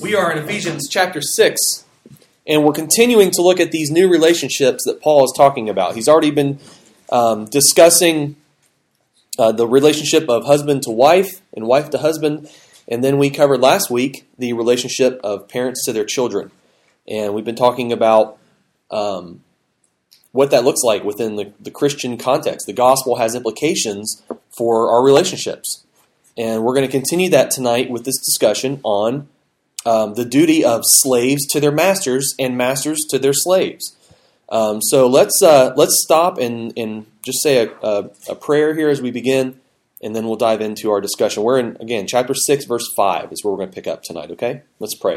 We are in Ephesians chapter 6, and we're continuing to look at these new relationships that Paul is talking about. He's already been discussing the relationship of husband to wife and wife to husband, and then we covered last week the relationship of parents to their children. And we've been talking about what that looks like within the Christian context. The gospel has implications for our relationships. And we're going to continue that tonight with this discussion on the duty of slaves to their masters and masters to their slaves. So let's stop and just say a prayer here as we begin, and then we'll dive into our discussion. We're in, again, chapter 6, verse 5 is where we're going to pick up tonight, okay? Let's pray.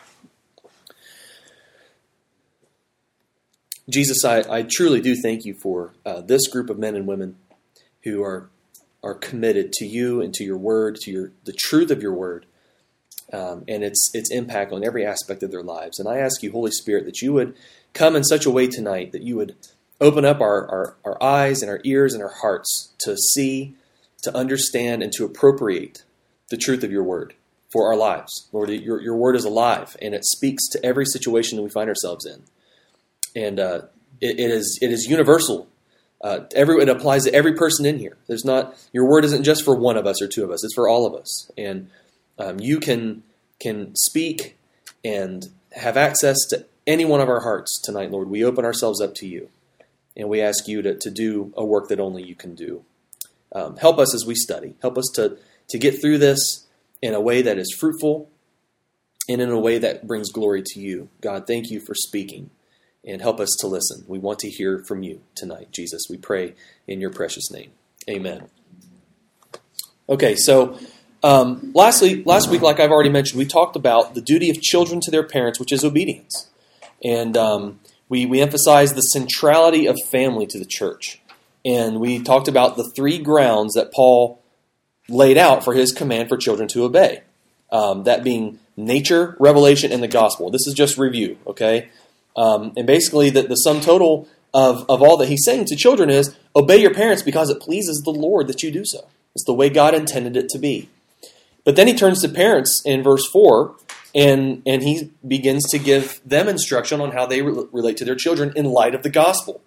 Jesus, I truly do thank you for this group of men and women who are committed to you and to your word, to the truth of your word, and its impact on every aspect of their lives. And I ask you, Holy Spirit, that you would come in such a way tonight that you would open up our eyes and our ears and our hearts to see, to understand, and to appropriate the truth of your word for our lives. Lord, your word is alive, and it speaks to every situation that we find ourselves in. And it is universal. It applies to every person in here. Your word isn't just for one of us or two of us. It's for all of us. And you can speak and have access to any one of our hearts tonight, Lord. We open ourselves up to you, and we ask you to do a work that only you can do. Help us as we study. Help us to get through this in a way that is fruitful and in a way that brings glory to you. God, thank you for speaking, and help us to listen. We want to hear from you tonight, Jesus. We pray in your precious name. Amen. Okay, so last week, like I've already mentioned, we talked about the duty of children to their parents, which is obedience. And we emphasized the centrality of family to the church. And we talked about the three grounds that Paul laid out for his command for children to obey. That being nature, revelation, and the gospel. This is just review, okay? And basically the sum total of all that he's saying to children is, obey your parents because it pleases the Lord that you do so. It's the way God intended it to be. But then he turns to parents in verse 4, and he begins to give them instruction on how they relate to their children in light of the gospel.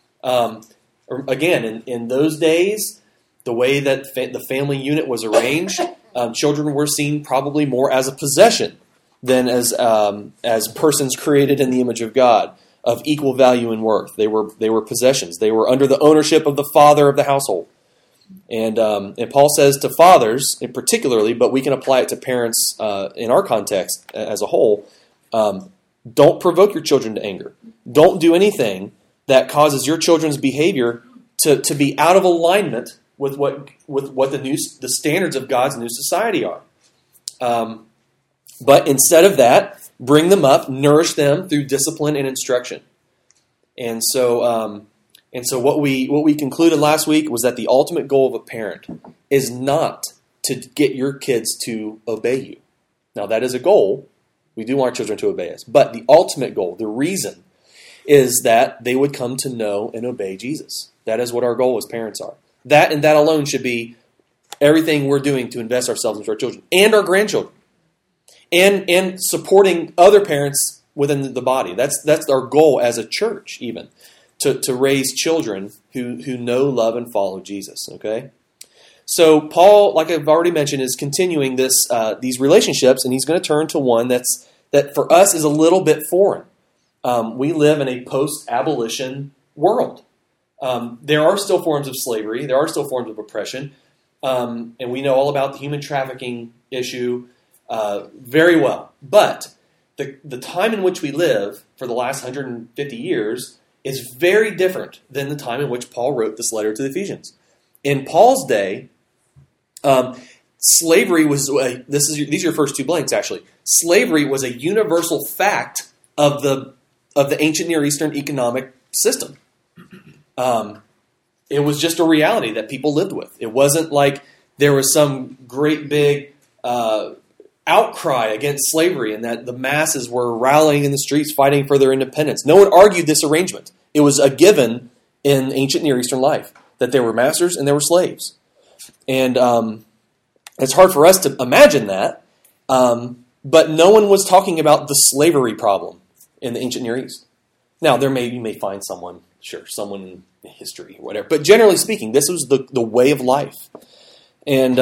Again, in those days, the way that the family unit was arranged, children were seen probably more as a possession than as persons created in the image of God, of equal value and worth. They were possessions. They were under the ownership of the father of the household. And Paul says to fathers, particularly, but we can apply it to parents in our context as a whole, don't provoke your children to anger. Don't do anything that causes your children's behavior to be out of alignment with what the standards of God's new society are. But instead of that, bring them up, nourish them through discipline and instruction. And so what we concluded last week was that the ultimate goal of a parent is not to get your kids to obey you. Now, that is a goal. We do want our children to obey us. But the ultimate goal, the reason, is that they would come to know and obey Jesus. That is what our goal as parents are. That and that alone should be everything we're doing to invest ourselves into our children and our grandchildren. And supporting other parents within the body. That's our goal as a church, even, to raise children who know, love, and follow Jesus. Okay, so Paul, like I've already mentioned, is continuing these relationships, and he's going to turn to one that for us is a little bit foreign. We live in a post-abolition world. There are still forms of slavery. There are still forms of oppression, and we know all about the human trafficking issue. Very well. But the time in which we live for the last 150 years is very different than the time in which Paul wrote this letter to the Ephesians. In Paul's day, slavery was, these are your first two blanks actually, slavery was a universal fact of the ancient Near Eastern economic system. It was just a reality that people lived with. It wasn't like there was some great big outcry against slavery and that the masses were rallying in the streets fighting for their independence. No one argued this arrangement. It was a given in ancient Near Eastern life that there were masters and there were slaves. And it's hard for us to imagine that, But no one was talking about the slavery problem in the ancient Near East. Now, you may find someone in history or whatever. But generally speaking, this was the way of life. And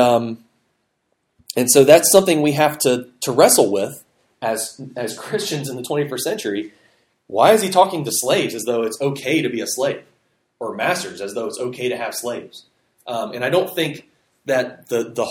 so that's something we have to wrestle with as Christians in the 21st century. Why is he talking to slaves as though it's okay to be a slave? Or masters as though it's okay to have slaves? And I don't think that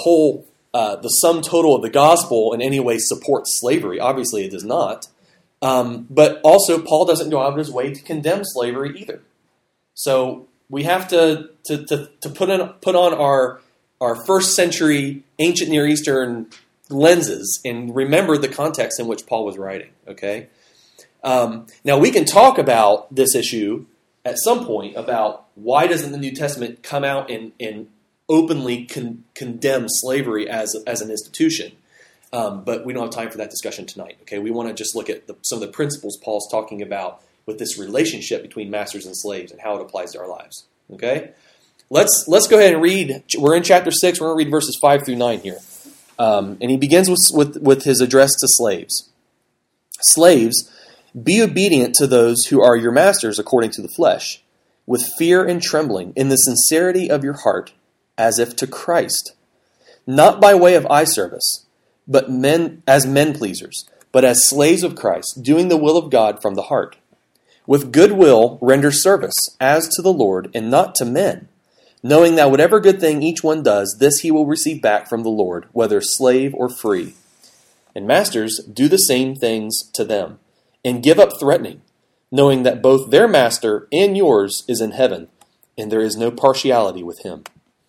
the sum total of the gospel in any way supports slavery. Obviously, it does not. But also, Paul doesn't go out of his way to condemn slavery either. So we have to put on our first century ancient Near Eastern lenses and remember the context in which Paul was writing. Okay. Now we can talk about this issue at some point about why doesn't the New Testament come out and openly condemn slavery as an institution. But we don't have time for that discussion tonight. Okay, we want to just look at some of the principles Paul's talking about with this relationship between masters and slaves and how it applies to our lives. Okay, let's go ahead and read. We're in chapter 6. We're going to read verses 5 through 9 here, and he begins with his address to slaves. Slaves, be obedient to those who are your masters according to the flesh, with fear and trembling, in the sincerity of your heart, as if to Christ, not by way of eye service, but as men pleasers, but as slaves of Christ, doing the will of God from the heart. With good will render service, as to the Lord, and not to men, knowing that whatever good thing each one does, this he will receive back from the Lord, whether slave or free. And masters, do the same things to them, and give up threatening, knowing that both their master and yours is in heaven, and there is no partiality with him.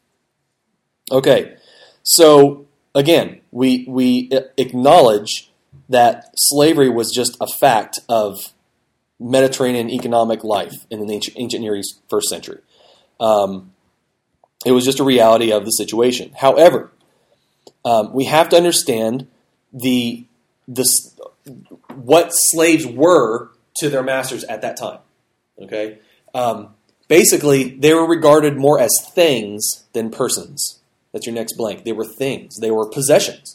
Okay, so again, we acknowledge that slavery was just a fact of Mediterranean economic life in the ancient Near East first century. It was just a reality of the situation. However, we have to understand what slaves were to their masters at that time. Okay, basically, they were regarded more as things than persons. That's your next blank. They were things. They were possessions.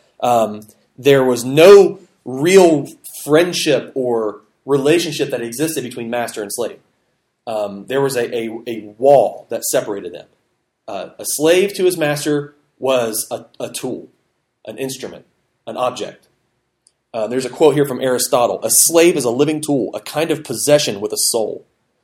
There was no real friendship or relationship that existed between master and slave. There was a wall that separated them. A slave to his master was a tool, an instrument, an object. There's a quote here from Aristotle. A slave is a living tool, a kind of possession with a soul.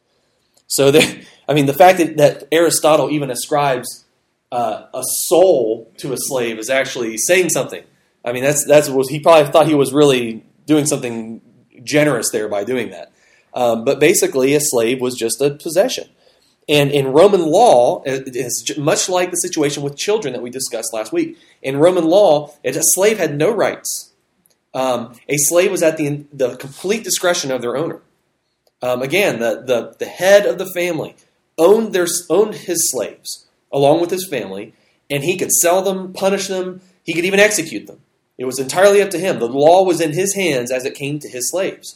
So, the fact that Aristotle even ascribes a soul to a slave is actually saying something. I mean, that's what he probably thought he was really doing something generous there by doing that. But basically, a slave was just a possession. And in Roman law, it's much like the situation with children that we discussed last week. In Roman law, a slave had no rights. A slave was at the complete discretion of their owner. Again, the head of the family owned his slaves along with his family, and he could sell them, punish them, he could even execute them. It was entirely up to him. The law was in his hands as it came to his slaves.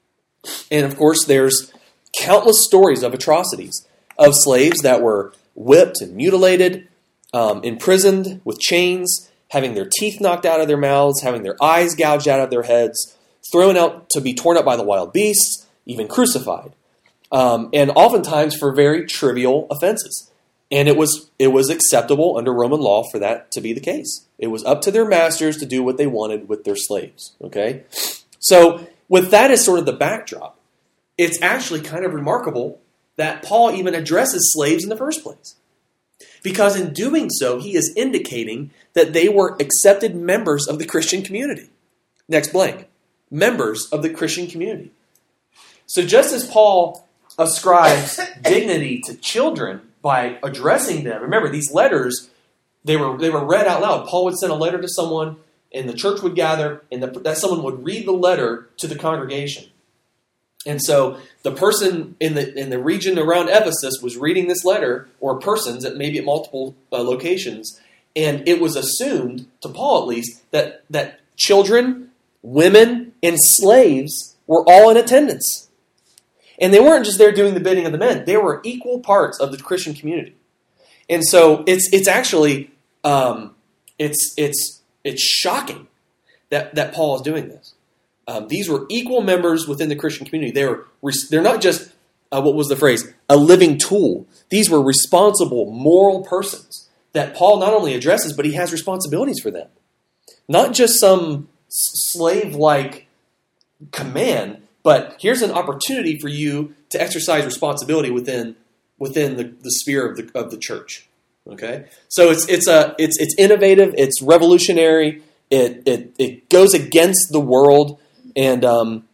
And of course, there's countless stories of atrocities of slaves that were whipped and mutilated, imprisoned with chains, having their teeth knocked out of their mouths, having their eyes gouged out of their heads, thrown out to be torn up by the wild beasts, even crucified. And oftentimes for very trivial offenses. And it was acceptable under Roman law for that to be the case. It was up to their masters to do what they wanted with their slaves. Okay? So with that as sort of the backdrop, it's actually kind of remarkable that Paul even addresses slaves in the first place. Because in doing so, he is indicating that they were accepted members of the Christian community. Next blank. Members of the Christian community. So just as Paul ascribes dignity to children by addressing them, remember these letters, they were read out loud. Paul would send a letter to someone, and the church would gather, and that someone would read the letter to the congregation. And so the person in the region around Ephesus was reading this letter, or persons at multiple locations, and it was assumed, to Paul at least, that children, women, and slaves were all in attendance. And they weren't just there doing the bidding of the men; they were equal parts of the Christian community. And so it's actually it's shocking that Paul is doing this. These were equal members within the Christian community. They're not just, what was the phrase, a living tool. These were responsible, moral persons that Paul not only addresses, but he has responsibilities for them. Not just some slave-like command, but here's an opportunity for you to exercise responsibility within the sphere of the church. Okay, so it's innovative, it's revolutionary, it goes against the world, and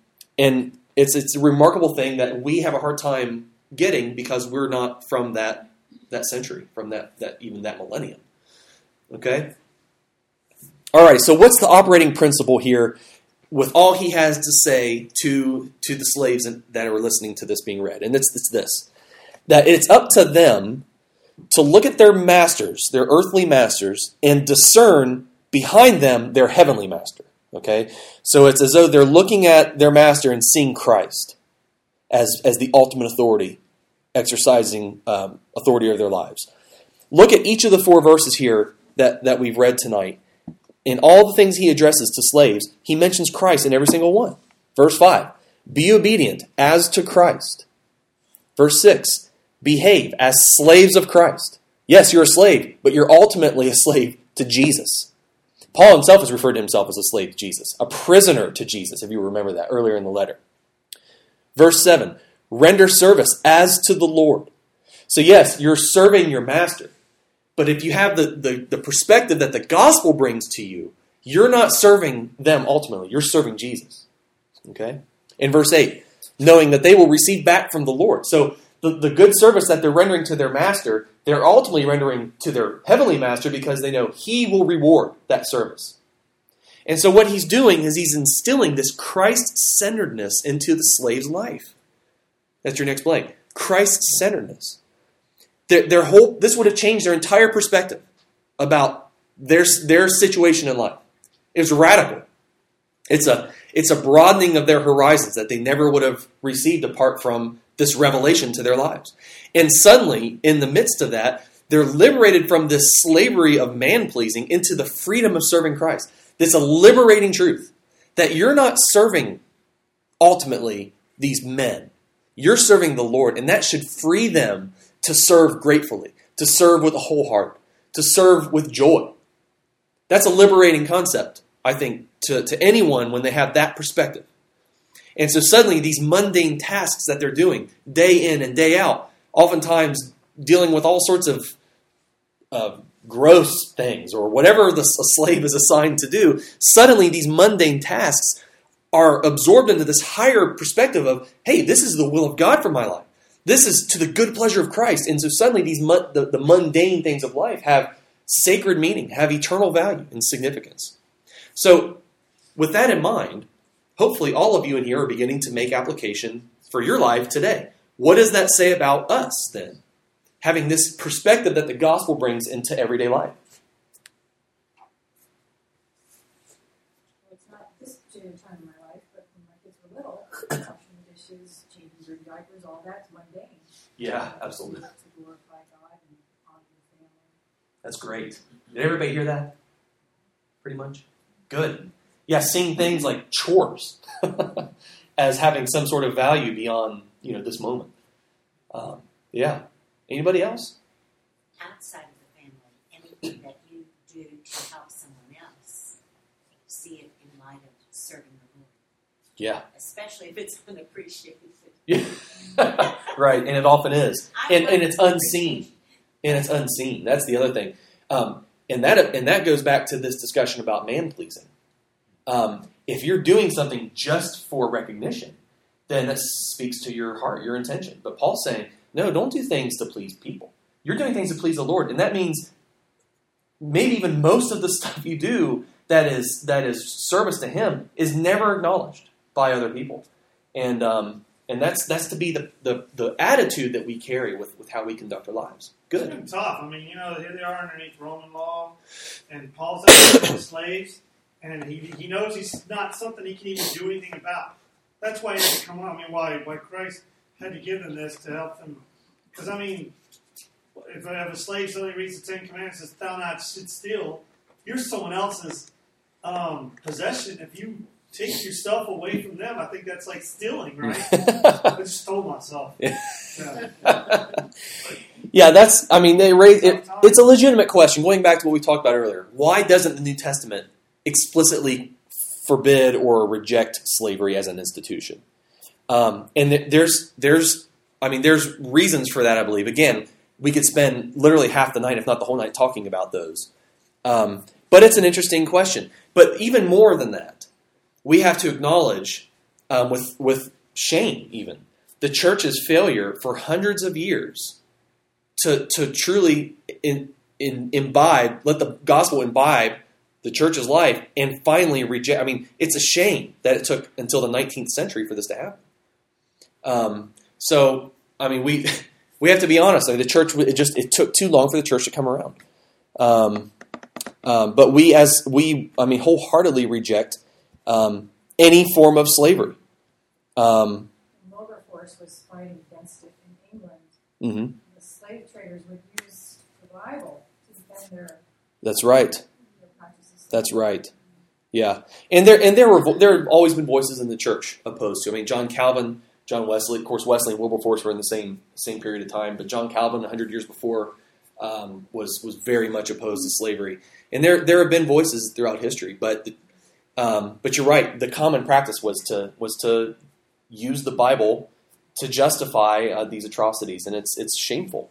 it's a remarkable thing that we have a hard time getting because we're not from that century, from that millennium. Okay. All right. So what's the operating principle here with all he has to say to the slaves that are listening to this being read? And it's this, that it's up to them to look at their masters, their earthly masters, and discern behind them their heavenly master. Okay? So it's as though they're looking at their master and seeing Christ as the ultimate authority, exercising authority over their lives. Look at each of the 4 verses here that we've read tonight. In all the things he addresses to slaves, he mentions Christ in every single one. Verse 5, be obedient as to Christ. Verse 6, behave as slaves of Christ. Yes, you're a slave, but you're ultimately a slave to Jesus. Paul himself has referred to himself as a slave to Jesus, a prisoner to Jesus, if you remember that earlier in the letter. Verse 7, render service as to the Lord. So yes, you're serving your master. But if you have the perspective that the gospel brings to you, you're not serving them ultimately. You're serving Jesus. Okay? In verse 8, knowing that they will receive back from the Lord. So the good service that they're rendering to their master, they're ultimately rendering to their heavenly master because they know he will reward that service. And so what he's doing is he's instilling this Christ-centeredness into the slave's life. That's your next blank. Christ-centeredness. This would have changed their entire perspective about their situation in life. It was radical. It's a broadening of their horizons that they never would have received apart from this revelation to their lives. And suddenly, in the midst of that, they're liberated from this slavery of man-pleasing into the freedom of serving Christ. This is a liberating truth that you're not serving ultimately these men. You're serving the Lord, and that should free them to serve gratefully, to serve with a whole heart, to serve with joy. That's a liberating concept, I think, to anyone when they have that perspective. And so suddenly these mundane tasks that they're doing day in and day out, oftentimes dealing with all sorts of gross things or whatever a slave is assigned to do, suddenly these mundane tasks are absorbed into this higher perspective of, hey, this is the will of God for my life. This is to the good pleasure of Christ. And so suddenly the mundane things of life have sacred meaning, have eternal value and significance. So with that in mind, hopefully all of you in here are beginning to make application for your life today. What does that say about us then? Having this perspective that the gospel brings into everyday life. Well, it's not this particular time in my life, but when my kids were little, washing the dishes, changing their diapers, all that's mundane. Yeah, absolutely. To glorify God and honor the family. That's great. Did everybody hear that? Pretty much? Good. Yeah, seeing things like chores as having some sort of value beyond, this moment. Yeah. Anybody else? Outside of the family, anything that you do to help someone else, see it in light of serving the Lord. Yeah. Especially if it's unappreciated. Yeah. Right, and it often is. And it's unseen. And it's unseen. That's the other thing. And that goes back to this discussion about man-pleasing. If you're doing something just for recognition, then that speaks to your heart, your intention. But Paul's saying, no, don't do things to please people. You're doing things to please the Lord. And that means maybe even most of the stuff you do that is service to Him is never acknowledged by other people. And that's to be the attitude that we carry with how we conduct our lives. Good. It's been tough. I mean, here they are underneath Roman law, and Paul's out slaves, and he knows he's not something he can even do anything about. That's why he had to come on. I mean, why Christ had to give them this to help them. Because, I mean, if I have a slave suddenly reads the Ten Commandments and says, thou not sit still, you're someone else's possession, if you take yourself away from them, I think that's like stealing, right? I just stole myself. Yeah. Yeah. Yeah, they raise it. It's a legitimate question. Going back to what we talked about earlier, why doesn't the New Testament explicitly forbid or reject slavery as an institution? And there's reasons for that, I believe. Again, we could spend literally half the night, if not the whole night, talking about those. But it's an interesting question. But even more than that, we have to acknowledge, with shame even, the church's failure for hundreds of years to truly imbibe, let the gospel imbibe the church's life, and finally reject. It's a shame that it took until the 19th century for this to happen. We have to be honest. The church, it took too long for the church to come around. But we wholeheartedly reject any form of slavery. Wilberforce was fighting against it in England. Mm-hmm. The slave traders would use the Bible to defend their That's right. practices. That's right. Yeah, and there have always been voices in the church opposed to. John Calvin, John Wesley, of course, Wesley and Wilberforce were in the same period of time, but John Calvin, 100 years before, was very much opposed to slavery. And there have been voices throughout history, but you're right. The common practice was to use the Bible to justify these atrocities, and it's shameful.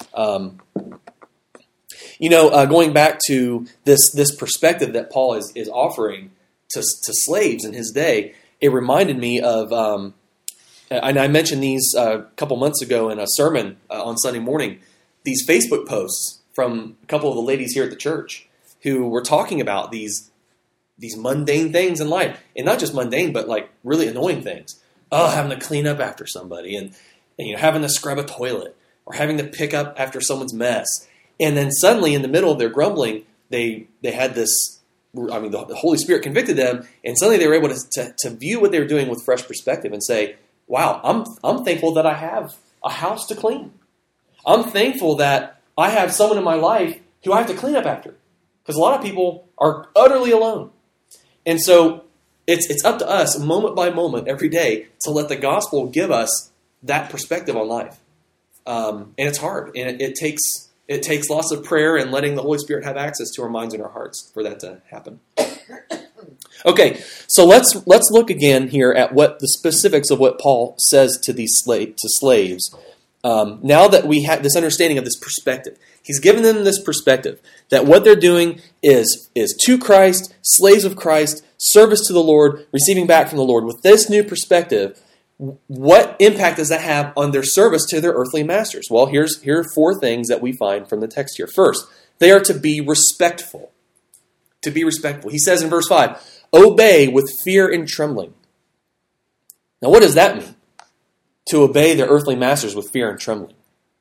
Going back to this perspective that Paul is offering to slaves in his day, it reminded me of, and I mentioned these a couple months ago in a sermon on Sunday morning, these Facebook posts from a couple of the ladies here at the church who were talking about these mundane things in life, and not just mundane, but like really annoying things. Having to clean up after somebody, and having to scrub a toilet, or having to pick up after someone's mess. And then suddenly, in the middle of their grumbling, they had this. The Holy Spirit convicted them, and suddenly they were able to view what they were doing with fresh perspective and say, "Wow, I'm thankful that I have a house to clean. I'm thankful that I have someone in my life who I have to clean up after, because a lot of people are utterly alone." And so it's up to us, moment by moment, every day, to let the gospel give us that perspective on life. And it's hard, and it takes lots of prayer and letting the Holy Spirit have access to our minds and our hearts for that to happen. Okay, so let's look again here at what the specifics of what Paul says to these slaves. Now that we have this understanding of this perspective, he's given them this perspective that what they're doing is to Christ, slaves of Christ, service to the Lord, receiving back from the Lord. With this new perspective, what impact does that have on their service to their earthly masters? Well, here are 4 things that we find from the text here. First, they are to be respectful. To be respectful. He says in verse 5, obey with fear and trembling. Now, what does that mean? To obey their earthly masters with fear and trembling.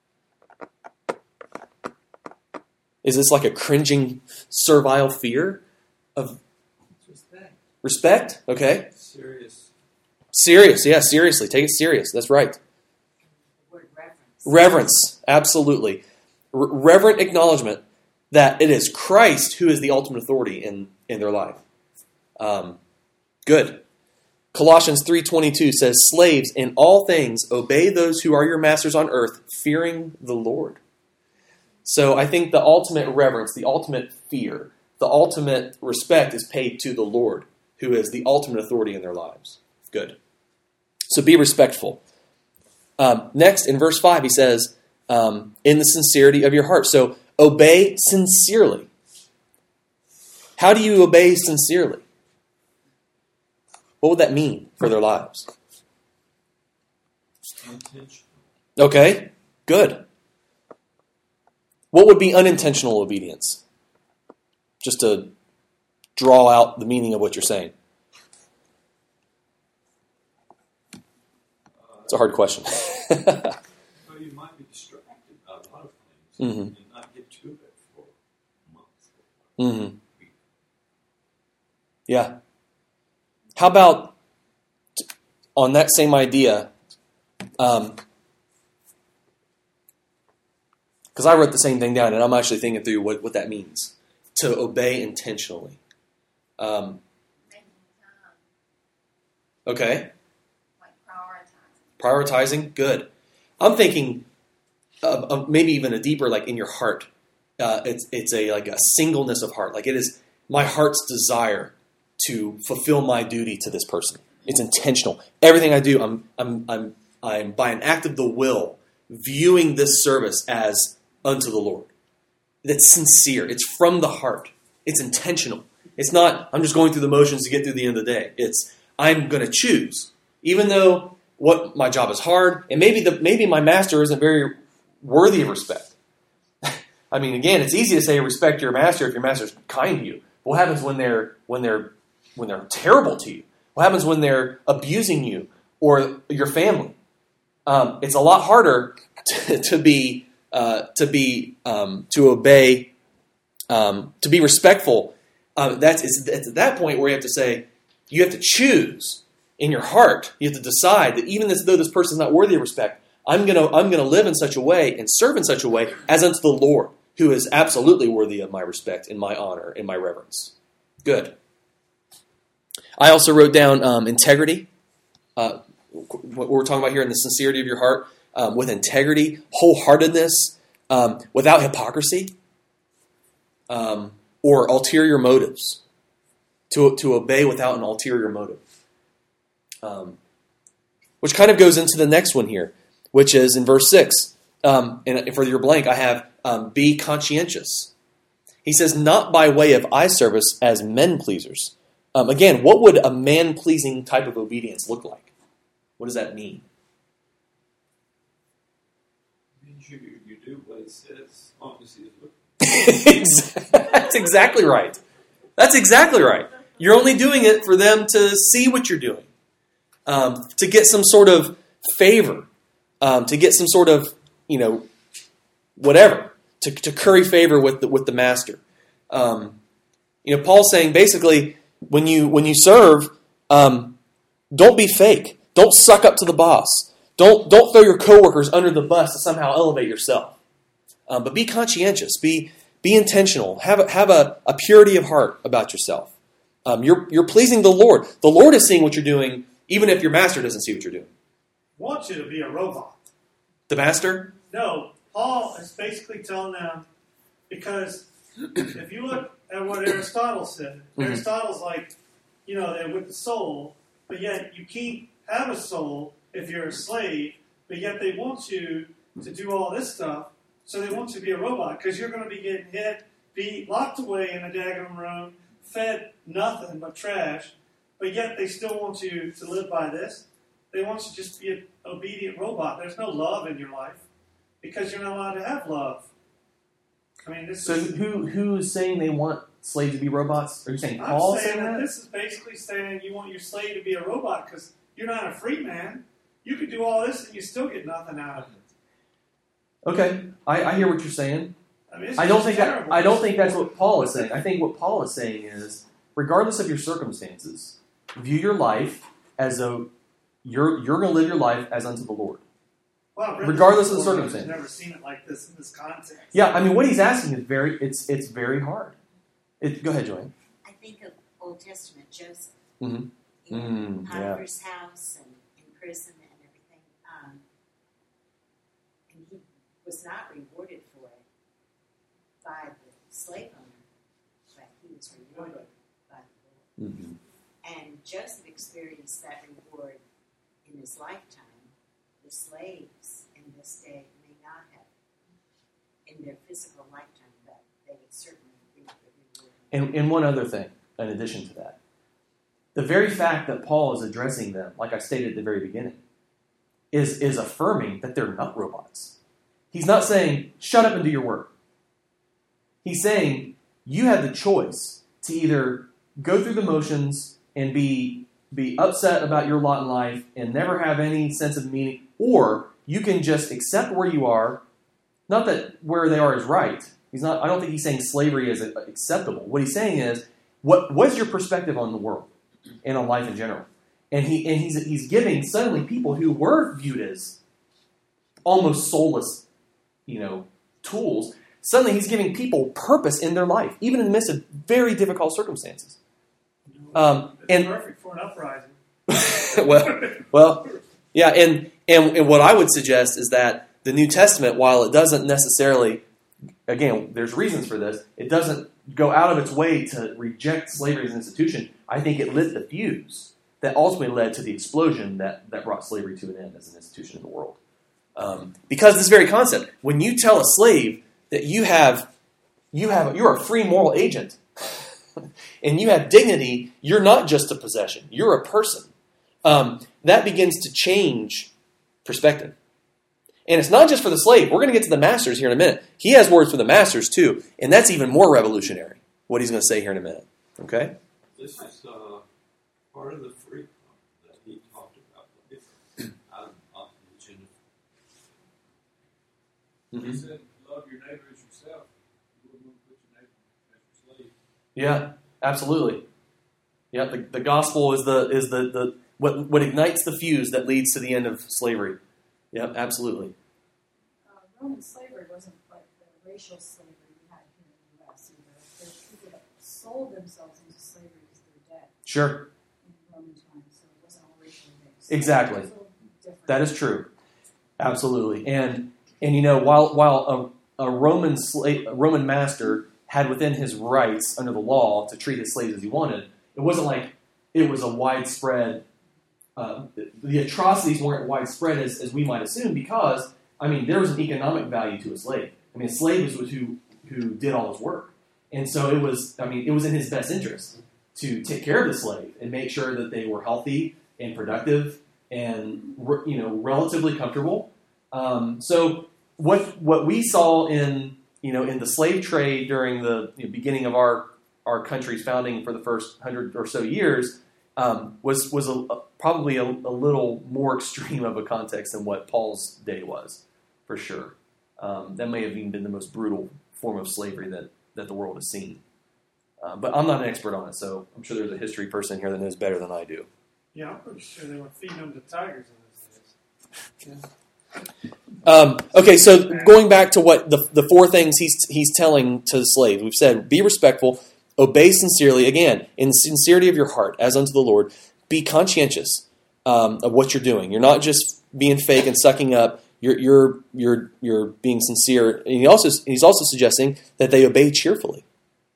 Is this like a cringing, servile fear of respect? Okay. Serious, yeah, seriously. Take it serious. That's right. The word reverence. Reverence, absolutely. Reverent acknowledgement that it is Christ who is the ultimate authority in their life. Good. Colossians 3:22 says, slaves, in all things, obey those who are your masters on earth, fearing the Lord. So I think the ultimate reverence, the ultimate fear, the ultimate respect is paid to the Lord, who is the ultimate authority in their lives. Good. So be respectful. Next, in verse 5, he says, in the sincerity of your heart. So obey sincerely. How do you obey sincerely? What would that mean for their lives? Intentional. Okay, good. What would be unintentional obedience? Just to draw out the meaning of what you're saying. It's a hard question. Well, you might be distracted by a lot of things and not get to it for months. Mm-hmm. Yeah. How about on that same idea? Because I wrote the same thing down, and I'm actually thinking through what that means to obey intentionally. Making time, Okay, like prioritizing, good. I'm thinking of maybe even a deeper, like in your heart. It's like a singleness of heart. Like it is my heart's desire to fulfill my duty to this person. It's intentional. Everything I do, I'm by an act of the will viewing this service as unto the Lord. That's sincere. It's from the heart. It's intentional. It's not, I'm just going through the motions to get through the end of the day. It's, I'm going to choose. Even though what my job is hard, and maybe my master isn't very worthy of respect. I mean, again, it's easy to say respect your master if your master's kind to you. What happens when they're terrible to you? What happens when they're abusing you or your family? It's a lot harder to obey, to be respectful. It's at that point where you have to say, you have to choose in your heart. You have to decide that even though this person is not worthy of respect, I'm gonna live in such a way and serve in such a way as unto the Lord, who is absolutely worthy of my respect and my honor and my reverence. Good. I also wrote down integrity. What we're talking about here in the sincerity of your heart, with integrity, wholeheartedness, without hypocrisy, or ulterior motives. To obey without an ulterior motive. Which kind of goes into the next one here, which is in verse 6. And for your blank, I have be conscientious. He says, not by way of eye service as men pleasers. Again, what would a man-pleasing type of obedience look like? What does that mean? It means you do what it says as long as he's looking. That's exactly right. That's exactly right. You're only doing it for them to see what you're doing, to get some sort of favor, to get some sort of, whatever, to curry favor with the master. Paul's saying basically, when you serve, don't be fake. Don't suck up to the boss. Don't throw your coworkers under the bus to somehow elevate yourself. But be conscientious. Be intentional. Have a purity of heart about yourself. You're pleasing the Lord. The Lord is seeing what you're doing, even if your master doesn't see what you're doing. I want you to be a robot. The master? No, Paul is basically telling them, because if you look at what Aristotle said, Aristotle's like, they're with the soul, but yet you can't have a soul if you're a slave, but yet they want you to do all this stuff, so they want you to be a robot, because you're going to be getting hit, be locked away in a daggone room, fed nothing but trash, but yet they still want you to live by this. They want you to just be an obedient robot. There's no love in your life, because you're not allowed to have love. I mean, who is saying they want slaves to be robots? Are you saying I'm Paul saying that? This is basically saying you want your slave to be a robot because you're not a free man. You could do all this and you still get nothing out of it. Okay, I hear what you're saying. I mean, I don't think that's what Paul is saying. I think what Paul is saying is, regardless of your circumstances, view your life as though you're going to live your life as unto the Lord. Well, regardless of the circumstances. I've never seen it like this in this context. Yeah, I mean, what he's asking is it's very hard. Go ahead, Joanne. I think of Old Testament Joseph Mm-hmm. in Potiphar's house and in prison and everything. And he was not rewarded for it by the slave owner, but he was rewarded by the Lord. Mm-hmm. And Joseph experienced that reward in his lifetime. The slaves in this day may not have in their physical lifetime, but they would certainly reap the reward. And one other thing, in addition to that, the very fact that Paul is addressing them, like I stated at the very beginning, is affirming that they're not robots. He's not saying, shut up and do your work. He's saying, you have the choice to either go through the motions and be upset about your lot in life and never have any sense of meaning, or you can just accept where you are. Not that where they are is right. I don't think he's saying slavery is acceptable. What he's saying is, what's your perspective on the world and on life in general? And he's giving suddenly people who were viewed as almost soulless, tools. Suddenly he's giving people purpose in their life, even in the midst of very difficult circumstances. It's perfect for an uprising. well, yeah, and what I would suggest is that the New Testament, while it doesn't necessarily, again, there's reasons for this, it doesn't go out of its way to reject slavery as an institution. I think it lit the fuse that ultimately led to the explosion that brought slavery to an end as an institution in the world. Because this very concept, when you tell a slave that you're a free moral agent, and you have dignity, you're not just a possession, you're a person. That begins to change perspective. And it's not just for the slave. We're going to get to the masters here in a minute. He has words for the masters too, and that's even more revolutionary, what he's going to say here in a minute. Okay? This is part of the freedom that he talked about. I'll mention it. Mm-hmm. He said, love your neighbor as yourself. You wouldn't want to put your neighbor as your slave. Yeah, absolutely. Yeah, the gospel is the what ignites the fuse that leads to the end of slavery. Yep, absolutely. Roman slavery wasn't like the racial slavery we had here in the U.S. either. There's people that sold themselves into slavery because they're dead Sure. in Roman times, so it wasn't all racially based. Exactly. It was a little different. That is true. Absolutely. And you know, while a Roman master had within his rights under the law to treat his slaves as he wanted, it wasn't like it was a widespread. The atrocities weren't widespread as we might assume because, I mean, there was an economic value to a slave. I mean, a slave was who did all his work. And so it was in his best interest to take care of the slave and make sure that they were healthy and productive and, you know, relatively comfortable. So what we saw in the slave trade during the beginning of our country's founding for the first 100 or so years was probably a little more extreme of a context than what Paul's day was, for sure. That may have even been the most brutal form of slavery that the world has seen. But I'm not an expert on it, so I'm sure there's a history person here that knows better than I do. Yeah, I'm pretty sure they were feeding them to tigers in those days. Okay, so going back to what the four things he's telling to the slave, we've said, be respectful, obey sincerely, again, in the sincerity of your heart, as unto the Lord. Be conscientious of what you're doing. You're not just being fake and sucking up. You're being sincere. And he's also suggesting that they obey cheerfully.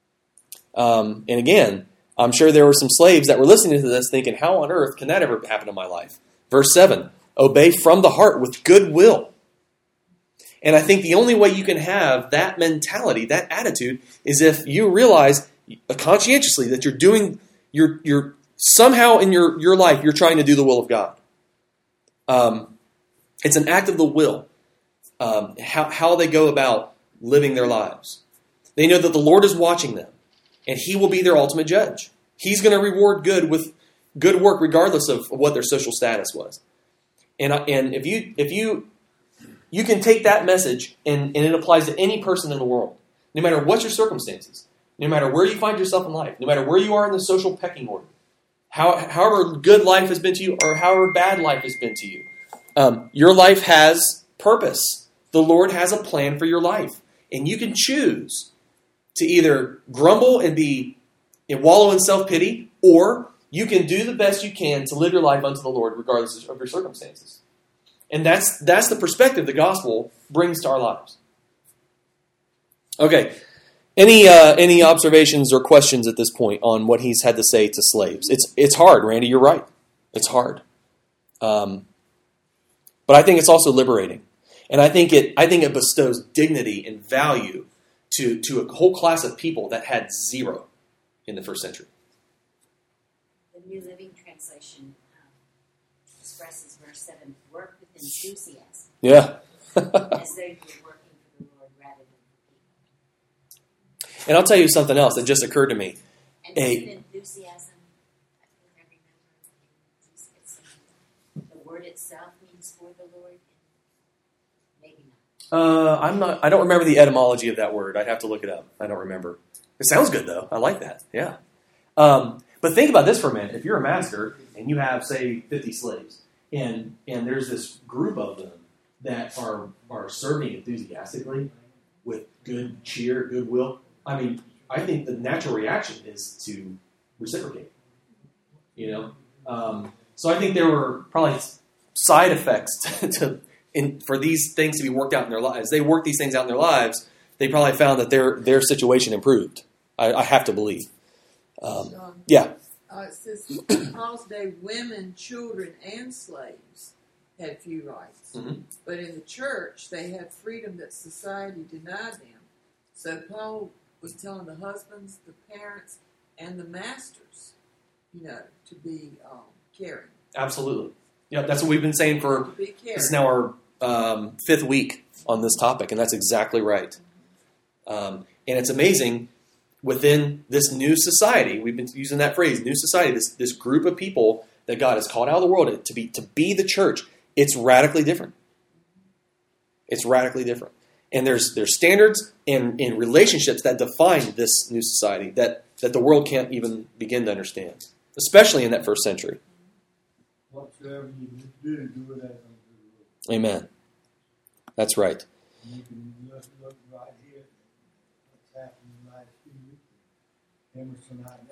And again, I'm sure there were some slaves that were listening to this thinking, how on earth can that ever happen in my life? Verse 7, obey from the heart with good will. And I think the only way you can have that mentality, that attitude, is if you realize conscientiously that you're somehow in your life, you're trying to do the will of God. It's an act of the will, how they go about living their lives. They know that the Lord is watching them, and He will be their ultimate judge. He's going to reward good with good work, regardless of what their social status was. And if you can take that message, and it applies to any person in the world, no matter what your circumstances, no matter where you find yourself in life, no matter where you are in the social pecking order, however good life has been to you or however bad life has been to you, your life has purpose. The Lord has a plan for your life. And you can choose to either grumble and wallow in self-pity, or you can do the best you can to live your life unto the Lord regardless of your circumstances. And that's the perspective the gospel brings to our lives. Okay. Any observations or questions at this point on what he's had to say to slaves? It's hard, Randy. You're right. It's hard. But I think it's also liberating, and I think it bestows dignity and value to a whole class of people that had zero in the first century. The New Living Translation expresses verse 7: work with enthusiasm. Yeah. As though you were working for the Lord rather than for people. And I'll tell you something else that just occurred to me. And isn't enthusiasm, I think I remember, the word itself means for the Lord? Maybe not. I don't remember the etymology of that word. I'd have to look it up. I don't remember. It sounds good, though. I like that. Yeah. But think about this for a minute. If you're a master and you have, say, 50 slaves, and there's this group of them that are serving enthusiastically with good cheer, goodwill, I mean, I think the natural reaction is to reciprocate. So I think there were probably side effects for these things to be worked out in their lives. They worked these things out in their lives. They probably found that their situation improved. I have to believe. Yeah. It says, Paul's day, women, children, and slaves had few rights. Mm-hmm. But in the church, they had freedom that society denied them. So Paul was telling the husbands, the parents, and the masters, to be caring. Absolutely. Yeah, that's what we've been saying for, To be caring. this is now our 5th week on this topic, and that's exactly right. And it's amazing, within this new society, we've been using that phrase, new society, this group of people that God has called out of the world to be the church, it's radically different. It's radically different. And there's standards and relationships that define this new society that the world can't even begin to understand, especially in that first century. Whatsoever you do it as unto the Lord. Amen. That's right. And you can just look right here what's happened in the last few weeks. Emerson right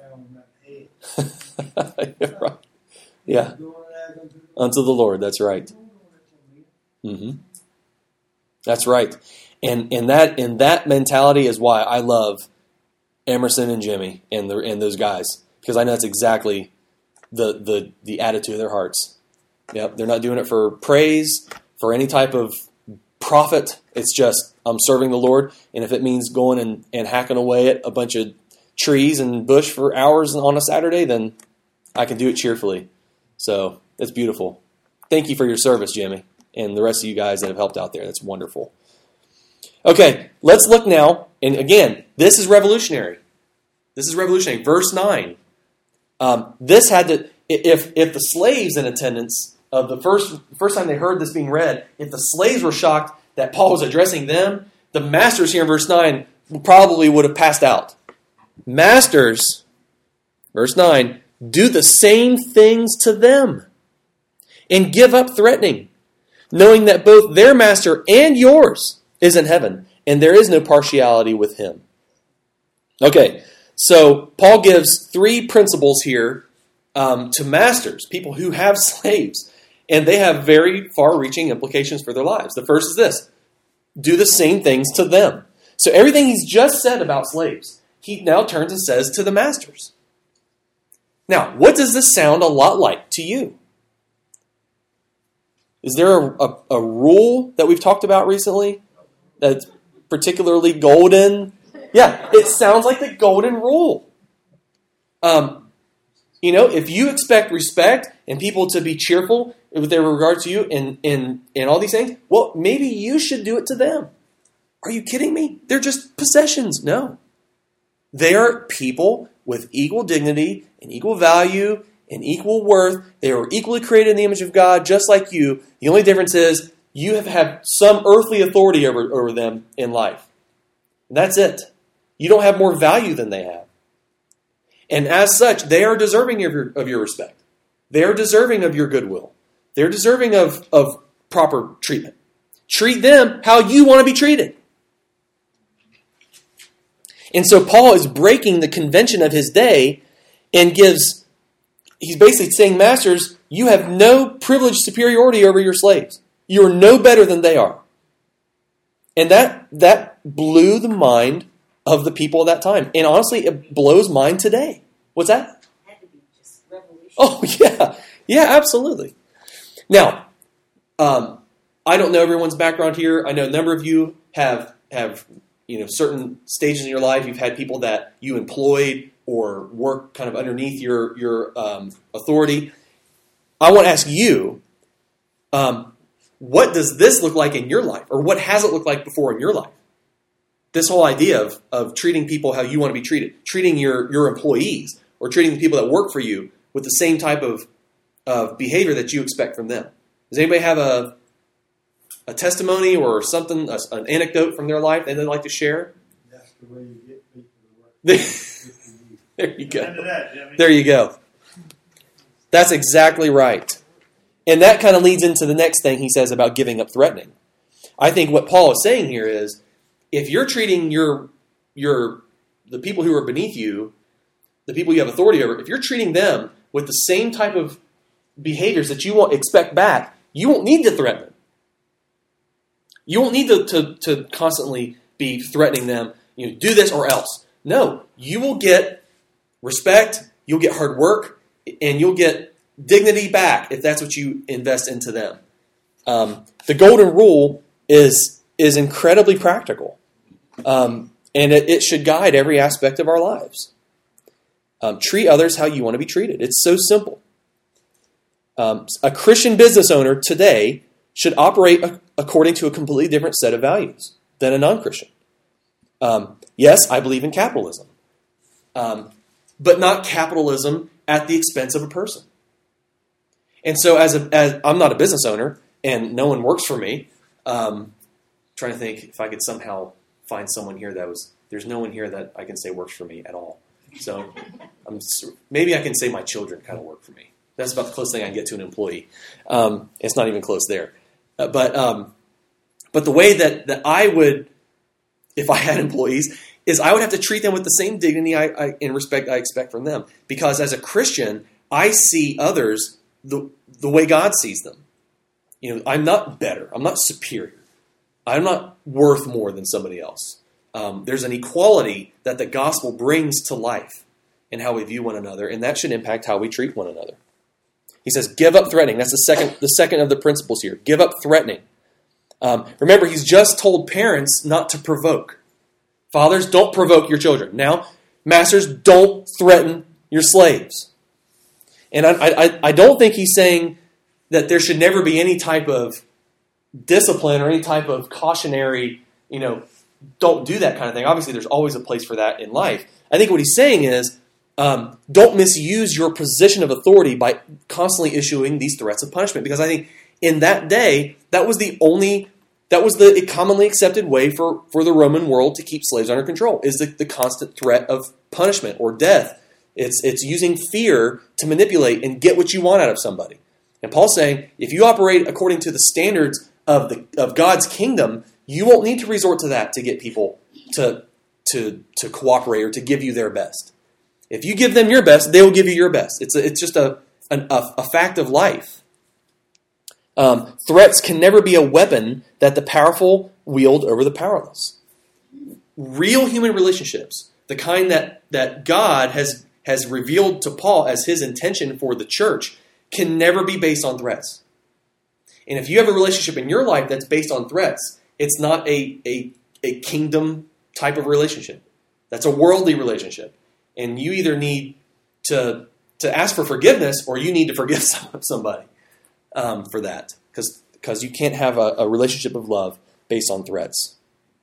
now on that head. Right. Yeah. Doing it as unto the Lord. Unto the Lord. That's right. Mm-hmm. That's right. And that mentality is why I love Emerson and Jimmy and those guys, because I know that's exactly the attitude of their hearts. Yep, they're not doing it for praise, for any type of profit. It's just, I'm serving the Lord, and if it means going and hacking away at a bunch of trees and bush for hours on a Saturday, then I can do it cheerfully. So it's beautiful. Thank you for your service, Jimmy, and the rest of you guys that have helped out there. That's wonderful. Okay, let's look now, and again, this is revolutionary. This is revolutionary. Verse 9. This had to, if the slaves in attendance of the first time they heard this being read, if the slaves were shocked that Paul was addressing them, the masters here in verse 9 probably would have passed out. Masters, verse 9, do the same things to them and give up threatening, knowing that both their master and yours is in heaven, and there is no partiality with him. Okay, so Paul gives 3 principles here to masters, people who have slaves, and they have very far-reaching implications for their lives. The first is this: do the same things to them. So everything he's just said about slaves, he now turns and says to the masters. Now, what does this sound a lot like to you? Is there a rule that we've talked about recently that's particularly golden? Yeah, it sounds like the golden rule. If you expect respect and people to be cheerful with their regard to you and all these things, well, maybe you should do it to them. Are you kidding me? They're just possessions. No. They are people with equal dignity and equal value and equal worth. They were equally created in the image of God, just like you. The only difference is you have had some earthly authority over them in life. And that's it. You don't have more value than they have. And as such, they are deserving of your respect. They are deserving of your goodwill. They're deserving of proper treatment. Treat them how you want to be treated. And so Paul is breaking the convention of his day and he's basically saying, masters, you have no privileged superiority over your slaves. You are no better than they are. And that blew the mind of the people of that time. And honestly, it blows mine today. What's that? Had to be just revolutionary. Oh, yeah. Yeah, absolutely. Now, I don't know everyone's background here. I know a number of you have certain stages in your life. You've had people that you employed or work kind of underneath your authority. I want to ask you, what does this look like in your life? Or what has it looked like before in your life? This whole idea of treating people how you want to be treated, treating your employees or treating the people that work for you with the same type of behavior that you expect from them. Does anybody have a testimony or something, an anecdote from their life that they'd like to share? That's the way you get people to work. There you go. End of that, Jimmy. There you go. That's exactly right. And that kind of leads into the next thing he says about giving up threatening. I think what Paul is saying here is, if you're treating the people who are beneath you, the people you have authority over, if you're treating them with the same type of behaviors that you won't expect back, you won't need to threaten them. You won't need to constantly be threatening them, do this or else. No, you will get respect, you'll get hard work, and you'll get dignity back if that's what you invest into them. The golden rule is incredibly practical, and it should guide every aspect of our lives. Treat others how you want to be treated. It's so simple. A Christian business owner today should operate according to a completely different set of values than a non-Christian. Yes, I believe in capitalism, but not capitalism at the expense of a person. And so as I'm not a business owner and no one works for me, trying to think if I could somehow find someone here there's no one here that I can say works for me at all. So maybe I can say my children kind of work for me. That's about the closest thing I can get to an employee. It's not even close there. But the way that I would, if I had employees, is I would have to treat them with the same dignity and respect I expect from them. Because as a Christian, I see others the way God sees them. I'm not better. I'm not superior. I'm not worth more than somebody else. There's an equality that the gospel brings to life in how we view one another, and that should impact how we treat one another. He says, give up threatening. That's the second of the principles here. Give up threatening. Remember, he's just told parents not to provoke. Fathers, don't provoke your children. Now, masters, don't threaten your slaves. And I don't think he's saying that there should never be any type of discipline or any type of cautionary, don't do that kind of thing. Obviously, there's always a place for that in life. I think what he's saying is, don't misuse your position of authority by constantly issuing these threats of punishment. Because I think in that day, that was the commonly accepted way for the Roman world to keep slaves under control, is the constant threat of punishment or death. It's using fear to manipulate and get what you want out of somebody. And Paul's saying, if you operate according to the standards of God's kingdom, you won't need to resort to that to get people to cooperate or to give you their best. If you give them your best, they will give you your best. It's just a fact of life. Threats can never be a weapon that the powerful wield over the powerless. Real human relationships, the kind that God has revealed to Paul as his intention for the church, can never be based on threats. And if you have a relationship in your life that's based on threats, it's not a kingdom type of relationship. That's a worldly relationship. And you either need to ask for forgiveness or you need to forgive somebody for that. Because you can't have a relationship of love based on threats.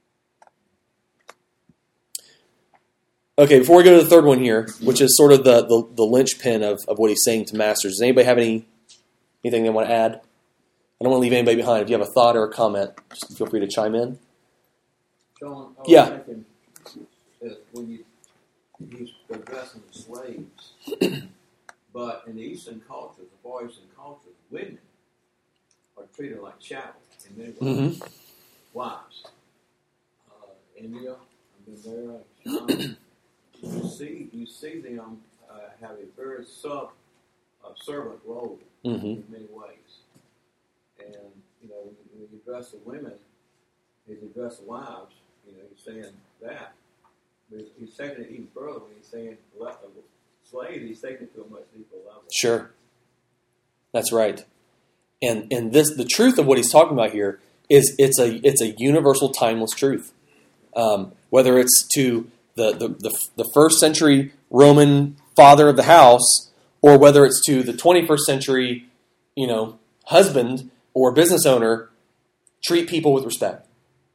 Okay, before we go to the third one here, which is sort of the linchpin of what he's saying to masters, does anybody have anything they want to add? I don't want to leave anybody behind. If you have a thought or a comment, just feel free to chime in. John, I was thinking that when he's addressing the slaves, but in the Eastern culture, the Far Eastern culture, women are treated like chattel in many ways. Mm-hmm. Wives. India, I've been there. China. You see them have a very servant role in many ways. And, when you address the women, as you address the wives, he's saying that. But he's taking it even further when he's saying slave, he's taking it to a much deeper level. Sure. That's right. And the truth of what he's talking about here is it's a universal, timeless truth. Whether it's to the first century Roman father of the house, or whether it's to the 21st century, husband or business owner, treat people with respect.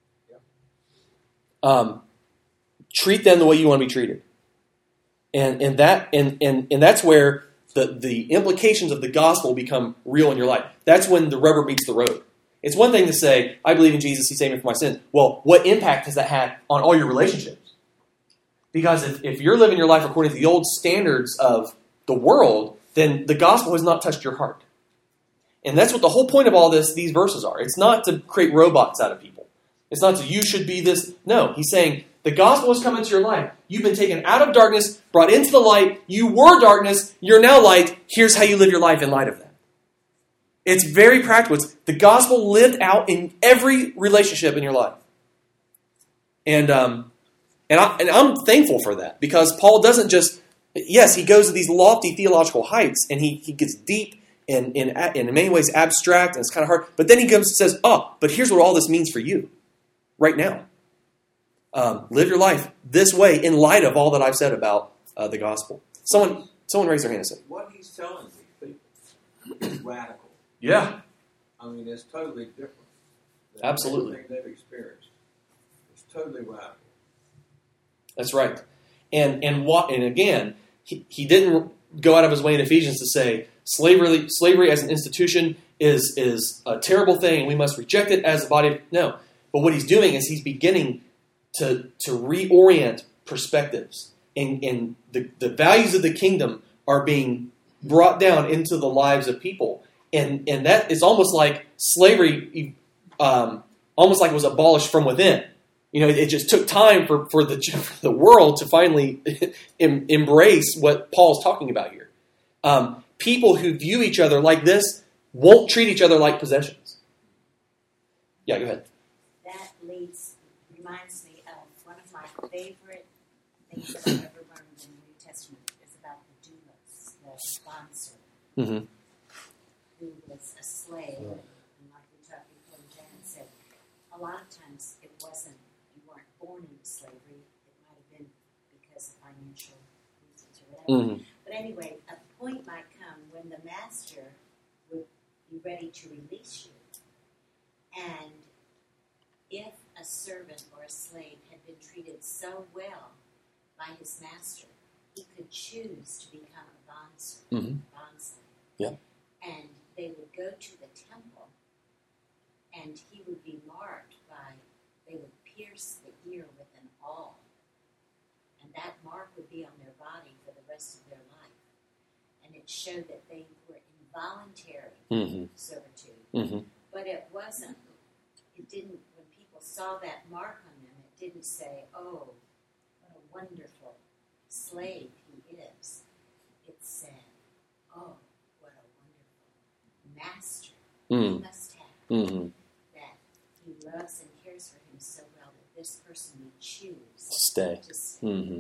Treat them the way you want to be treated, and that's where the implications of the gospel become real in your life. That's when the rubber meets the road. It's one thing to say, I believe in Jesus, He saved me from my sins. Well, what impact has that had on all your relationships? Because if you're living your life according to the old standards of the world, then the gospel has not touched your heart. And that's what the whole point of all these verses are. It's not to create robots out of people. It's not to, you should be this. No, he's saying The gospel has come into your life. You've been taken out of darkness, brought into the light. You were darkness. You're now light. Here's how you live your life in light of that. It's very practical. It's the gospel lived out in every relationship in your life. And I'm thankful for that, because Paul doesn't just, yes, he goes to these lofty theological heights, and he gets deep and in many ways abstract, and it's kind of hard. But then he comes and says, but here's what all this means for you right now. Live your life this way in light of all that I've said about the gospel. Someone raise their hand and say, what he's telling these people is radical. yeah, I mean, it's totally different than absolutely. everything they've experienced. It's totally radical. That's right. And again, he didn't go out of his way in Ephesians to say slavery as an institution is a terrible thing and we must reject it as a body. No. But what he's doing is he's beginning to reorient perspectives. And the values of the kingdom are being brought down into the lives of people. And that is almost like slavery, almost like it was abolished from within. You know, it just took time for the world to finally embrace what Paul's talking about here. People who view each other like this won't treat each other like possessions. Yeah, go ahead. That reminds me of one of my favorite things that I've ever learned in the New Testament is about the doulos, the bondservant, who was a slave. And like we talked before, Janet said, a lot of times it wasn't, you weren't born into slavery. It might have been because of financial reasons or whatever. But anyway, a point might come when the master would be ready to release you. And if a servant or a slave had been treated so well by his master, he could choose to become a bondservant, bondslave. Yeah. And they would go to the temple, and he would be marked by, they would pierce the ear with an awl. And that mark would be on their body for the rest of their life. And it showed that they were involuntary servitude. But it wasn't, it didn't, when people saw that mark on them, it didn't say, oh, what a wonderful slave he is. It said, oh, what a wonderful master he must have. That he loves and cares for him so well that this person would choose To stay. And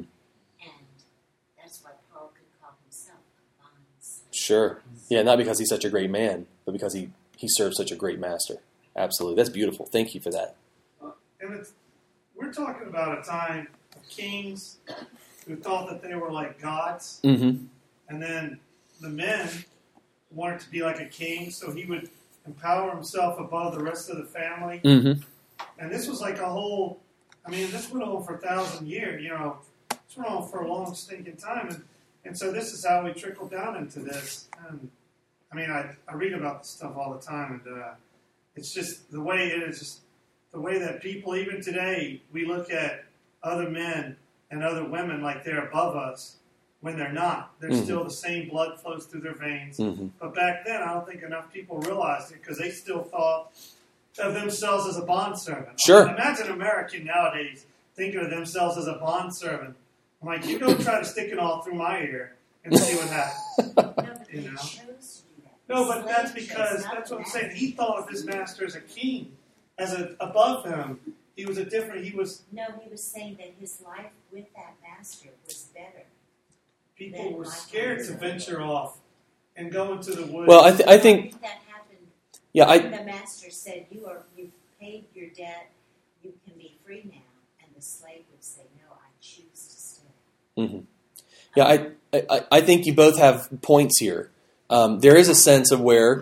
that's why Paul could call himself a bondslave. Sure. Yeah, not because he's such a great man, but because he serves such a great master. Absolutely. That's beautiful. Thank you for that. And we're talking about a time of kings who thought that they were like gods. And then the men wanted to be like a king, so he would empower himself above the rest of the family. And this was like a whole, I mean, this went on for 1,000 years, you know. This went on for a long stinking time. And so this is how we trickled down into this. And I mean, I read about this stuff all the time, and it's just the way it is, just the way that people, even today, we look at other men and other women like they're above us when they're not. They're still the same blood flows through their veins. But back then, I don't think enough people realized it because they still thought of themselves as a bondservant. Sure. Imagine an American nowadays thinking of themselves as a bondservant. I'm like, you go try to stick it all through my ear and see what happens. No, but You they know? chose to do that. No, The but that's slave because, chose, not that's the what I'm saying. master. He thought of his master as a king, as above him. He was No, he was saying that his life with that master was better. people were scared to venture off and go into the woods. Well, I think that happened. yeah, When the master said, you've paid your debt, you can be free now. And the slave would say, no, I choose to stay. Yeah, I think you both have points here. There is a sense of where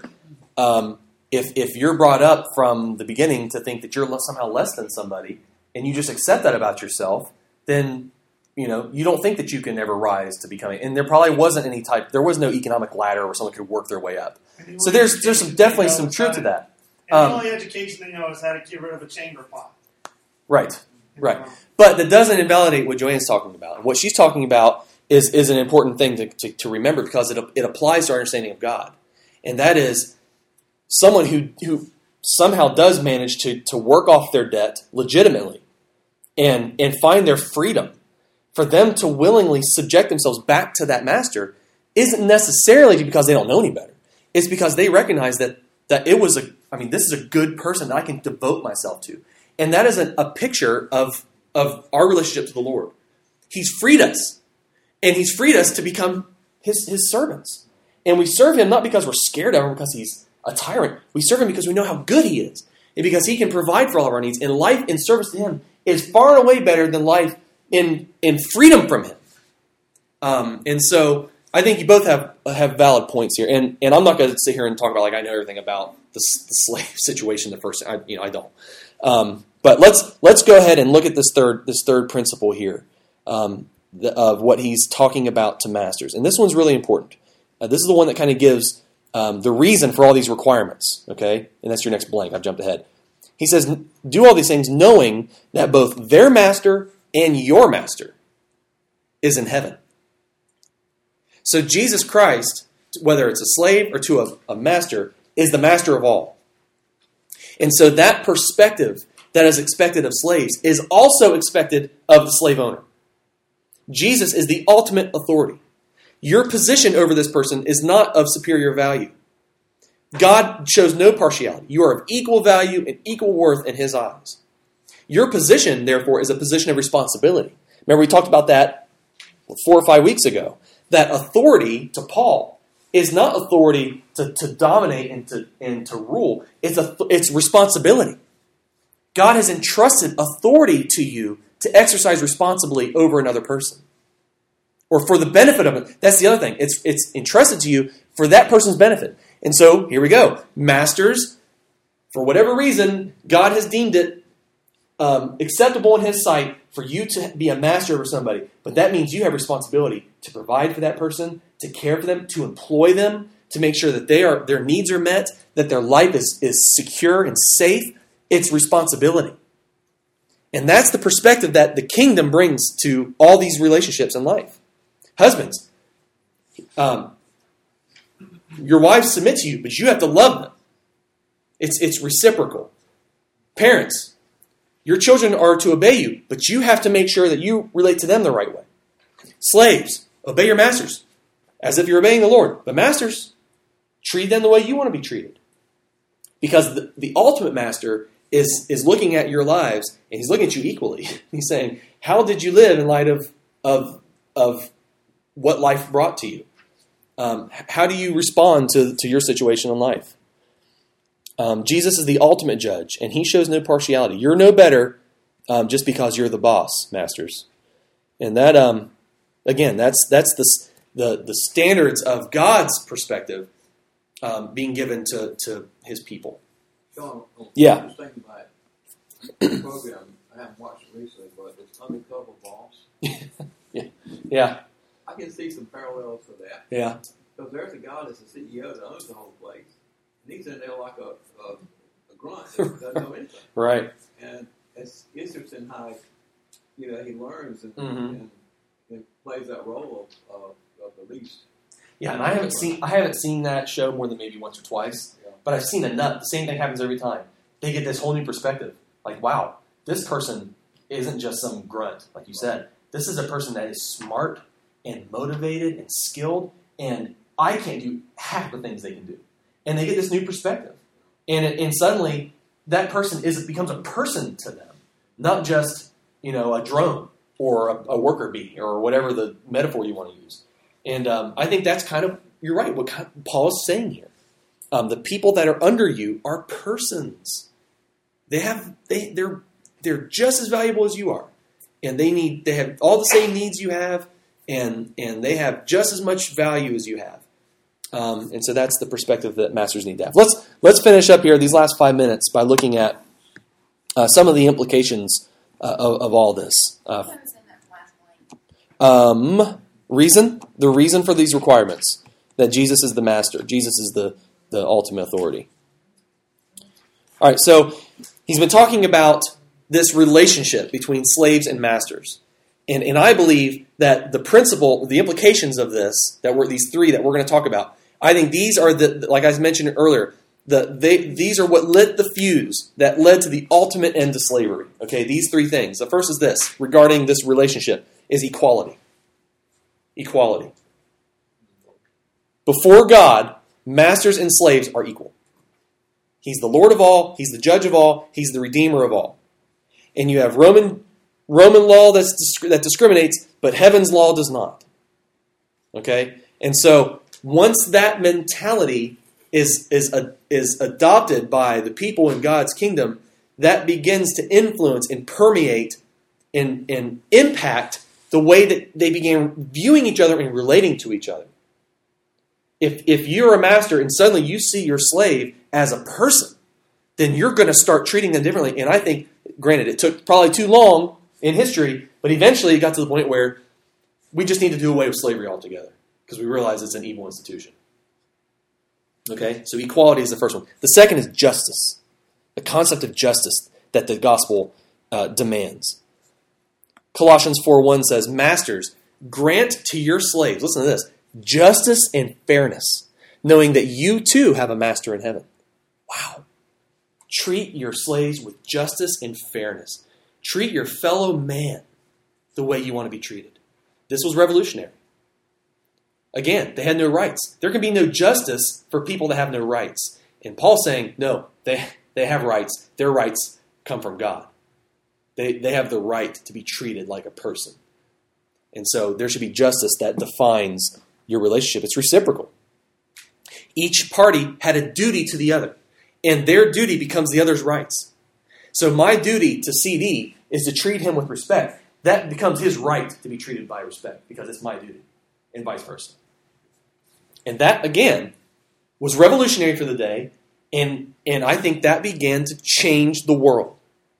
if you're brought up from the beginning to think that you're somehow less than somebody, and you just accept that about yourself, then you don't think that you can ever rise to becoming. And there probably wasn't there was no economic ladder where someone could work their way up. So there's definitely some truth to that. And the only education they know is how to get rid of a chamber pot. Right. But that doesn't invalidate what Joanne's talking about. What she's talking about is an important thing to remember because it applies to our understanding of God. And that is someone who somehow does manage to work off their debt legitimately and find their freedom, for them to willingly subject themselves back to that master, isn't necessarily because they don't know any better. It's because they recognize that it was this is a good person that I can devote myself to. And that is a picture of our relationship to the Lord. He's freed us. And he's freed us to become his servants. And we serve him not because we're scared of him, because he's a tyrant. We serve him because we know how good he is. And because he can provide for all of our needs. And life in service to him is far and away better than life in freedom from him. And so I think you both have valid points here. And I'm not going to sit here and talk about like I know everything about the slave situation. I don't. But let's go ahead and look at this third principle here of what he's talking about to masters. And this one's really important. This is the one that kind of gives the reason for all these requirements. Okay, and that's your next blank. I've jumped ahead. He says, "Do all these things, knowing that both their master and your master is in heaven." So Jesus Christ, whether it's a slave or to a master, is the master of all. And so that perspective that is expected of slaves is also expected of the slave owner. Jesus is the ultimate authority. Your position over this person is not of superior value. God shows no partiality. You are of equal value and equal worth in his eyes. Your position, therefore, is a position of responsibility. Remember, we talked about that 4 or 5 weeks ago. That authority to Paul is not authority to dominate and to rule. It's responsibility. God has entrusted authority to you to exercise responsibly over another person. Or for the benefit of it. That's the other thing. It's entrusted to you for that person's benefit. And so, here we go. Masters, for whatever reason, God has deemed it acceptable in his sight for you to be a master over somebody. But that means you have responsibility to provide for that person, to care for them, to employ them, to make sure that their needs are met, that their life is secure and safe. It's responsibility. And that's the perspective that the kingdom brings to all these relationships in life. Husbands, your wives submit to you, but you have to love them. It's reciprocal. Parents, your children are to obey you, but you have to make sure that you relate to them the right way. Slaves, obey your masters as if you're obeying the Lord. But masters, treat them the way you want to be treated. Because the ultimate master is looking at your lives, and he's looking at you equally. He's saying, how did you live in light of what life brought to you? How do you respond to your situation in life? Jesus is the ultimate judge, and he shows no partiality. You're no better just because you're the boss, masters. And that, again, that's the standards of God's perspective being given to his people. Sean, Yeah. I'm just thinking about a program I haven't watched it recently, but it's Undercover Boss. Yeah. I can see some parallels to that. Yeah. Because there's a guy that's the CEO that owns the whole place, and he's in there like a grunt that doesn't know anything. Right. And it's interesting how he learns and plays that role of the least. Yeah, and I haven't seen that show more than maybe once or twice, but I've seen enough. The same thing happens every time. They get this whole new perspective. Like, wow, this person isn't just some grunt, like you said. This is a person that is smart and motivated and skilled, and I can't do half the things they can do. And they get this new perspective. And suddenly, that person becomes a person to them, not just, a drone or a worker bee or whatever the metaphor you want to use. And I think that's kind of, you're right, what Paul is saying here. The people that are under you are persons. They're just as valuable as you are. And they have all the same needs you have, and they have just as much value as you have. And so that's the perspective that masters need to have. Let's finish up here these last 5 minutes by looking at some of the implications of all this. The reason for these requirements, that Jesus is the master. Jesus is the ultimate authority. All right, so he's been talking about this relationship between slaves and masters. And I believe that the principle, the implications of this, these three that we're going to talk about, I think these are like I mentioned earlier, These are what lit the fuse that led to the ultimate end to slavery. Okay, these three things. The first is this, regarding this relationship, is equality. Equality. Before God, masters and slaves are equal. He's the Lord of all. He's the judge of all. He's the redeemer of all. And you have Roman law that discriminates, but heaven's law does not. Okay? And so once that mentality is adopted by the people in God's kingdom, that begins to influence and permeate and impact the way that they began viewing each other and relating to each other. If you're a master and suddenly you see your slave as a person, then you're going to start treating them differently. And I think, granted, it took probably too long in history, but eventually it got to the point where we just need to do away with slavery altogether because we realize it's an evil institution. Okay, so equality is the first one. The second is justice, the concept of justice that the gospel demands. Colossians 4:1 says, "Masters, grant to your slaves," listen to this, "justice and fairness, knowing that you too have a master in heaven." Wow. Treat your slaves with justice and fairness. Treat your fellow man the way you want to be treated. This was revolutionary. Again, they had no rights. There can be no justice for people that have no rights. And Paul's saying, no, they have rights. Their rights come from God. They have the right to be treated like a person. And so there should be justice that defines your relationship. It's reciprocal. Each party had a duty to the other, and their duty becomes the other's rights. So my duty to CD is to treat him with respect. That becomes his right to be treated by respect because it's my duty, and vice versa. And that, again, was revolutionary for the day, and I think that began to change the world.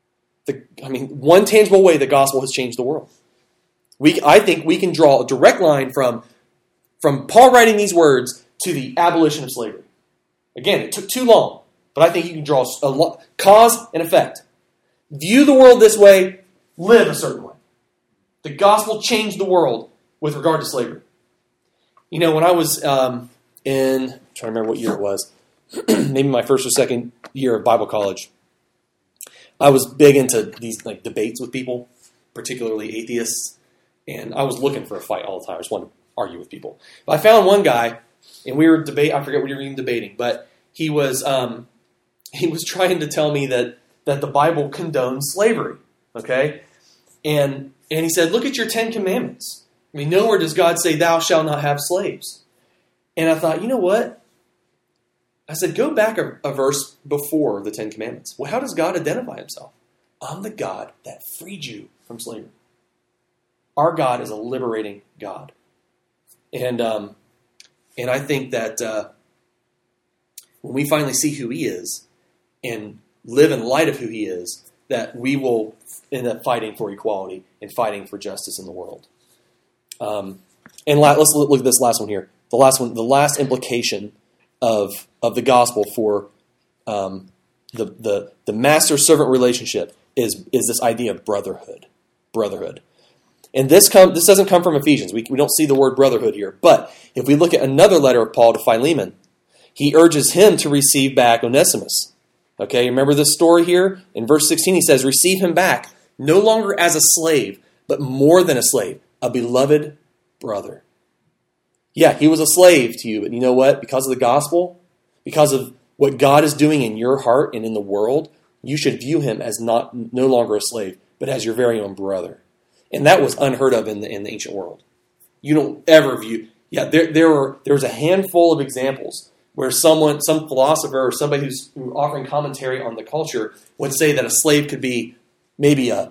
One tangible way the gospel has changed the world. I think we can draw a direct line from Paul writing these words to the abolition of slavery. Again, it took too long, but I think you can draw a cause and effect. View the world this way, live a certain way. The gospel changed the world with regard to slavery. You know, when I was I'm trying to remember what year it was, maybe my first or second year of Bible college, I was big into these debates with people, particularly atheists, and I was looking for a fight all the time. I just wanted to argue with people. But I found one guy, and we were I forget what we were even debating, but he was trying to tell me that the Bible condones slavery, okay? And he said, look at your 10 Commandments. Nowhere does God say, thou shalt not have slaves. And I thought, you know what? I said, go back a verse before the 10 Commandments. Well, how does God identify himself? I'm the God that freed you from slavery. Our God is a liberating God. And I think that when we finally see who he is and live in light of who he is, that we will end up fighting for equality and fighting for justice in the world. And let's look at this last one here. The last implication of the gospel for the master-servant relationship is this idea of brotherhood. And this doesn't come from Ephesians. We don't see the word brotherhood here. But if we look at another letter of Paul to Philemon, he urges him to receive back Onesimus. Okay, remember this story here? In verse 16 he says, receive him back, no longer as a slave, but more than a slave, a beloved brother. Yeah, he was a slave to you, but you know what? Because of the gospel, because of what God is doing in your heart and in the world, you should view him as no longer a slave, but as your very own brother. And that was unheard of in the ancient world. You don't ever view... Yeah, there was a handful of examples where some philosopher or somebody who's offering commentary on the culture would say that a slave could be maybe an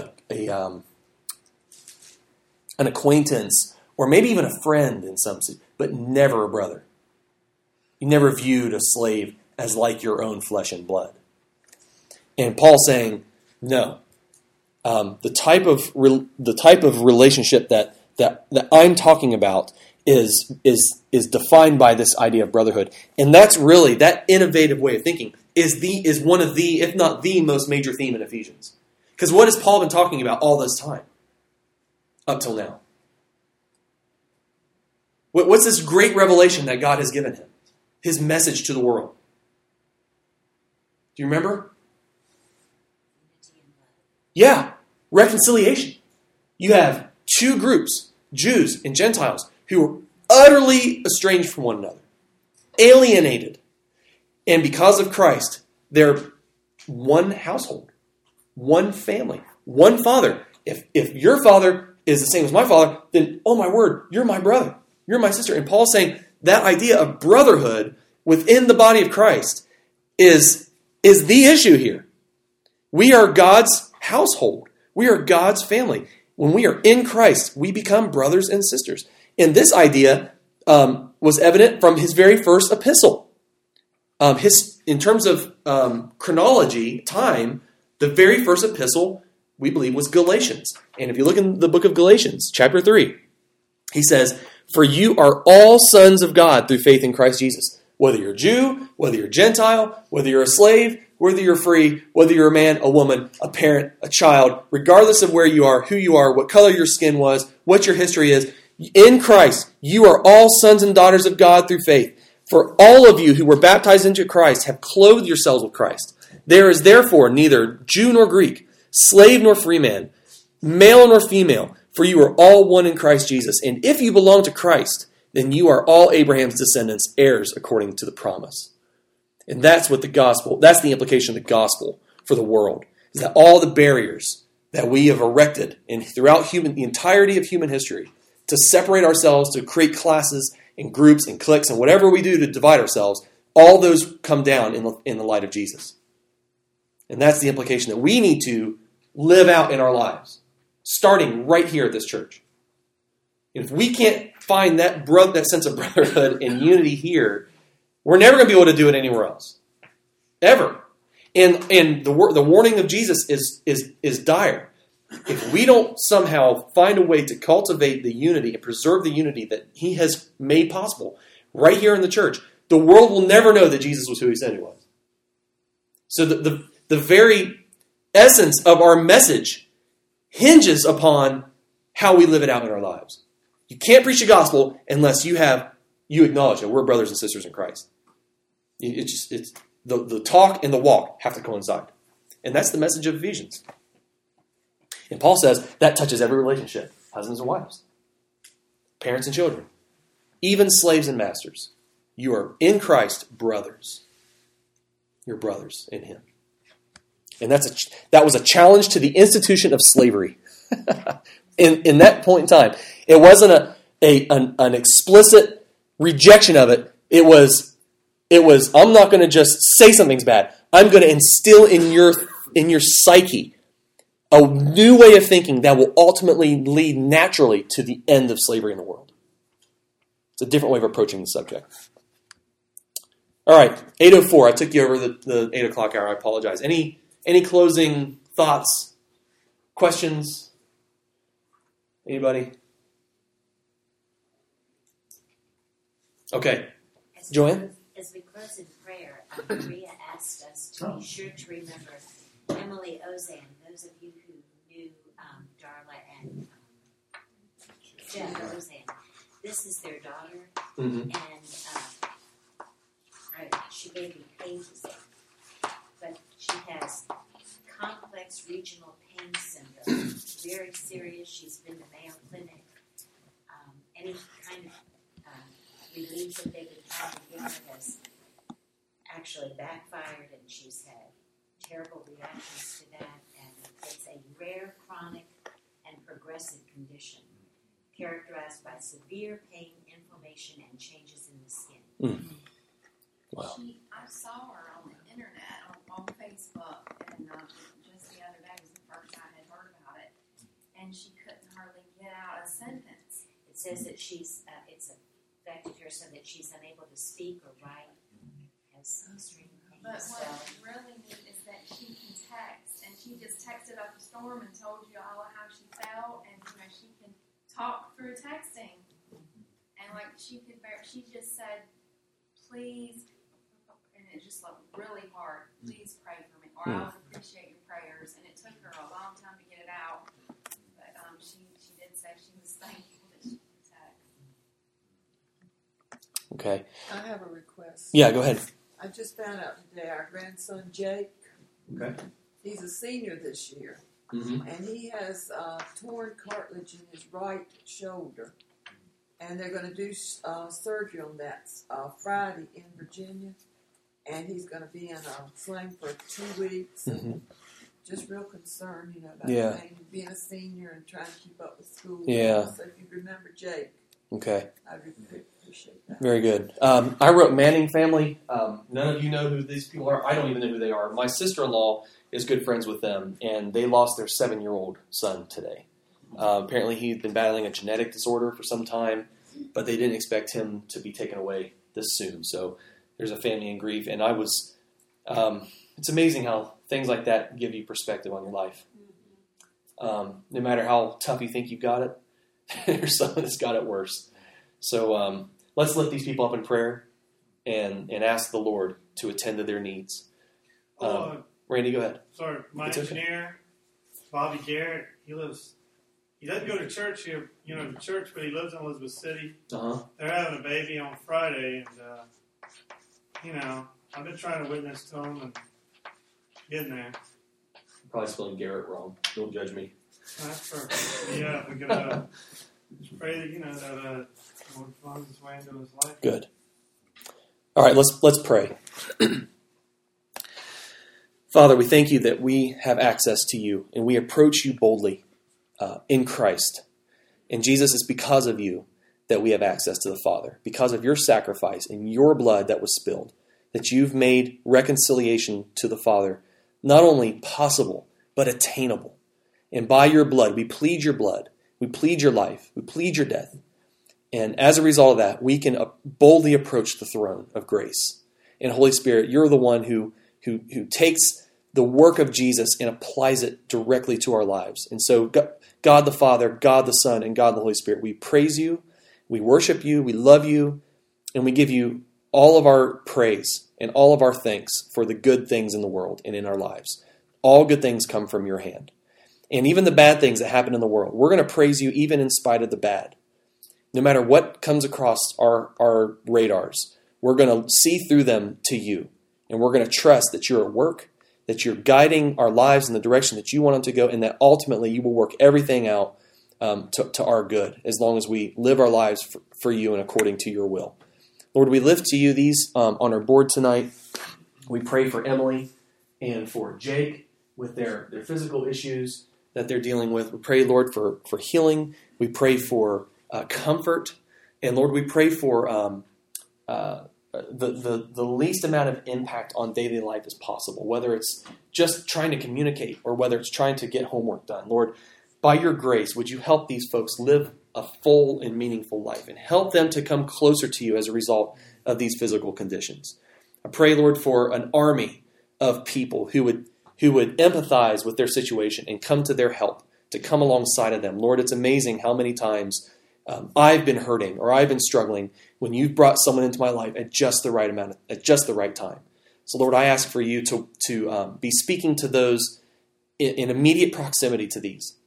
acquaintance or maybe even a friend in some sense, but never a brother. You never viewed a slave as like your own flesh and blood. And Paul's saying, no. The type of relationship that I'm talking about is defined by this idea of brotherhood, and that's really that innovative way of thinking is one of the, if not the most major theme in Ephesians. Because what has Paul been talking about all this time up till now? What's this great revelation that God has given him? His message to the world. Do you remember? Unity and love. Yeah, reconciliation. You have two groups, Jews and Gentiles, who are utterly estranged from one another, alienated. And because of Christ, they're one household, one family, one father. If your father is the same as my father, then, oh my word, you're my brother. You're my sister. And Paul's saying that idea of brotherhood within the body of Christ is the issue here. We are God's household. We are God's family. When we are in Christ, we become brothers and sisters. And this idea was evident from his very first epistle. In terms of chronology, time, the very first epistle, we believe, was Galatians. And if you look in the book of Galatians, chapter 3, he says, "For you are all sons of God through faith in Christ Jesus." Whether you're a Jew, whether you're a Gentile, whether you're a slave, whether you're free, whether you're a man, a woman, a parent, a child, regardless of where you are, who you are, what color your skin was, what your history is, in Christ, you are all sons and daughters of God through faith. For all of you who were baptized into Christ have clothed yourselves with Christ. There is therefore neither Jew nor Greek, slave nor free man, male nor female, for you are all one in Christ Jesus. And if you belong to Christ, then you are all Abraham's descendants, heirs according to the promise. And that's what that's the implication of the gospel for the world, is that all the barriers that we have erected throughout the entirety of human history to separate ourselves, to create classes and groups and cliques and whatever we do to divide ourselves, all those come down in the light of Jesus. And that's the implication that we need to live out in our lives, starting right here at this church. If we can't find that sense of brotherhood and unity here, we're never going to be able to do it anywhere else, ever. And the warning of Jesus is dire. If we don't somehow find a way to cultivate the unity and preserve the unity that He has made possible right here in the church, the world will never know that Jesus was who He said He was. So the very essence of our message hinges upon how we live it out in our lives. You can't preach the gospel unless you acknowledge that we're brothers and sisters in Christ. It's the talk and the walk have to coincide. And that's the message of Ephesians. And Paul says that touches every relationship, husbands and wives, parents and children, even slaves and masters. You are in Christ brothers. You're brothers in Him. And that was a challenge to the institution of slavery. in that point in time, it wasn't an explicit rejection of it. It was I'm not going to just say something's bad. I'm going to instill in your psyche a new way of thinking that will ultimately lead naturally to the end of slavery in the world. It's a different way of approaching the subject. All right, 8:04. I took you over the 8 o'clock hour. I apologize. Any closing thoughts, questions? Anybody? Okay. Joanne? As we close in prayer, Maria asked us to be sure to remember Emily Ozan. Those of you who knew Darla and Jeff Ozan, this is their daughter, and she gave me pages, but she has complex regional pain syndrome, very serious. She's been to Mayo Clinic. Any kind of relief that they've been trying to give her has actually backfired, and she's had terrible reactions to that, and it's a rare, chronic, and progressive condition characterized by severe pain, inflammation, and changes in the skin. Wow. I saw her on the internet, on Facebook, and just the other day was the first time I had heard about it, and she couldn't hardly get out a sentence. It says that it's affected her so that she's unable to speak or write, has extreme pain. But what's really neat is that she can text, and she just texted up a storm and told you all how she felt, and she can talk through texting. And she just said, please, and it just looked really hard, please pray for me, or I would appreciate your prayers. And it took her a long time to get it out, but she did say she was thankful that she could text. Okay. I have a request. Yeah, go ahead. I just found out today our grandson Jake, Okay. he's a senior this year, Mm-hmm. and he has torn cartilage in his right shoulder. And they're going to do surgery on that Friday in Virginia. And he's going to be in a sling for 2 weeks. Mm-hmm. Just real concerned, about Yeah. the pain, being a senior and trying to keep up with school. Yeah. So if you remember Jake, Okay. I'd really appreciate that. Very good. I wrote Manning family. None of you know who these people are. I don't even know who they are. My sister-in-law is good friends with them, and they lost their 7-year-old son today. Apparently, he'd been battling a genetic disorder for some time, but they didn't expect him to be taken away this soon. So there's a family in grief, and I was. It's amazing how things like that give you perspective on your life. No matter how tough you think you got it, there's someone that's got it worse. So let's lift these people up in prayer and ask the Lord to attend to their needs. Randy, go ahead. Sorry, my It's okay. engineer, Bobby Garrett, he doesn't go to church here, to church, but he lives in Elizabeth City. Uh-huh. They're having a baby on Friday, and, I've been trying to witness to them and getting there. I'm probably spelling Garrett wrong. Don't judge me. That's perfect. Yeah, we could just pray that, that Lord finds his way into his life. Good. All right, let's pray. Father, we thank you that we have access to you, and we approach you boldly in Christ. And Jesus, it's because of you that we have access to the Father, because of your sacrifice and your blood that was spilled, that you've made reconciliation to the Father not only possible, but attainable. And by your blood, we plead your life, we plead your death. And as a result of that, we can boldly approach the throne of grace. And Holy Spirit, you're the one who takes the work of Jesus and applies it directly to our lives. And so God the Father, God the Son, and God the Holy Spirit, we praise you, we worship you, we love you, and we give you all of our praise and all of our thanks for the good things in the world and in our lives. All good things come from your hand. And even the bad things that happen in the world, we're going to praise you even in spite of the bad. No matter what comes across our radars, we're going to see through them to you. And we're going to trust that you're at work, that you're guiding our lives in the direction that you want them to go, and that ultimately you will work everything out to our good, as long as we live our lives for you and according to your will. Lord, we lift to you these on our board tonight. We pray for Emily and for Jake with their physical issues that they're dealing with. We pray, Lord, for healing. We pray for comfort. And Lord, we pray for the least amount of impact on daily life as possible, whether it's just trying to communicate or whether it's trying to get homework done. Lord, by your grace, would you help these folks live a full and meaningful life and help them to come closer to you as a result of these physical conditions. I pray, Lord, for an army of people who would empathize with their situation and come to their help, to come alongside of them. Lord, it's amazing how many times I've been hurting or I've been struggling when you've brought someone into my life at just the right amount, at just the right time. So, Lord, I ask for you to be speaking to those in immediate proximity to these,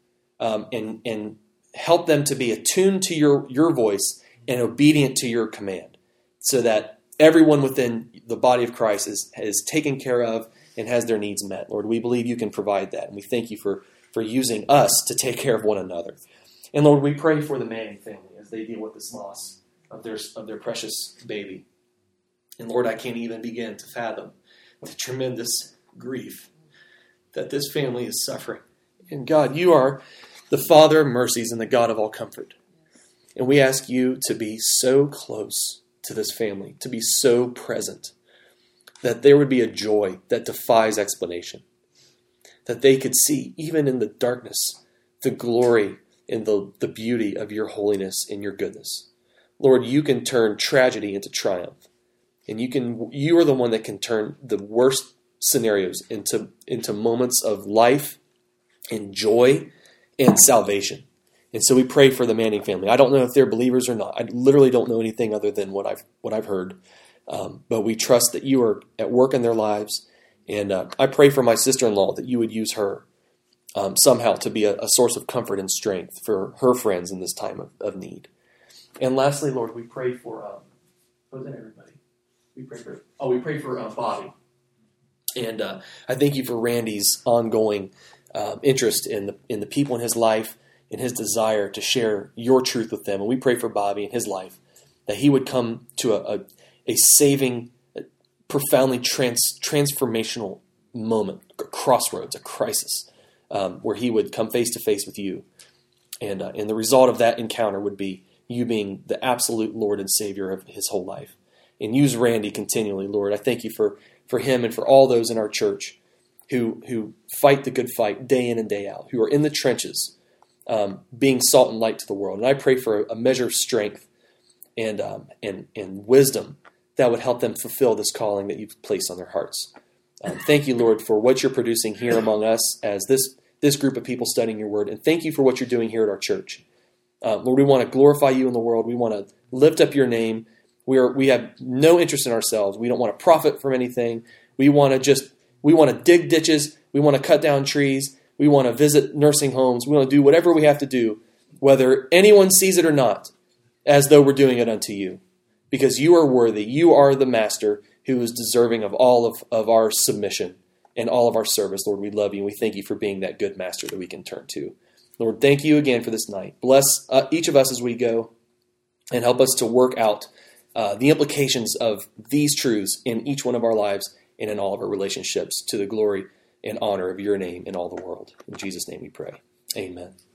and help them to be attuned to your voice and obedient to your command, so that everyone within the body of Christ is taken care of and has their needs met. Lord, we believe you can provide that, and we thank you for using us to take care of one another. And Lord, we pray for the Manning family as they deal with this loss of their precious baby. And Lord, I can't even begin to fathom the tremendous grief that this family is suffering. And God, you are the Father of mercies and the God of all comfort. And we ask you to be so close to this family, to be so present, that there would be a joy that defies explanation, that they could see, even in the darkness, the glory and the beauty of your holiness and your goodness. Lord, you can turn tragedy into triumph. And you are the one that can turn the worst scenarios into moments of life and joy and salvation. And so we pray for the Manning family. I don't know if they're believers or not. I literally don't know anything other than what I've heard. But we trust that you are at work in their lives. And I pray for my sister-in-law that you would use her somehow to be a source of comfort and strength for her friends in this time of need. And lastly, Lord, we pray for, was that everybody? We pray for Bobby. And I thank you for Randy's ongoing interest in the people in his life and his desire to share your truth with them. And we pray for Bobby and his life, that he would come to a saving, profoundly transformational moment, a crossroads, a crisis, where he would come face to face with you. And the result of that encounter would be you being the absolute Lord and Savior of his whole life. And use Randy continually, Lord. I thank you for him and for all those in our church who fight the good fight day in and day out, who are in the trenches, being salt and light to the world. And I pray for a measure of strength and wisdom that would help them fulfill this calling that you've placed on their hearts. Thank you, Lord, for what you're producing here among us as this group of people studying your word. And thank you for what you're doing here at our church. Lord, we want to glorify you in the world. We want to lift up your name. We have no interest in ourselves. We don't want to profit from anything. We want to dig ditches. We want to cut down trees. We want to visit nursing homes. We want to do whatever we have to do, whether anyone sees it or not, as though we're doing it unto you. Because you are worthy. You are the master who is deserving of all of our submission and all of our service. Lord, we love you, and we thank you for being that good master that we can turn to. Lord, thank you again for this night. Bless each of us as we go, and help us to work out the implications of these truths in each one of our lives and in all of our relationships, to the glory and honor of your name in all the world. In Jesus' name we pray. Amen.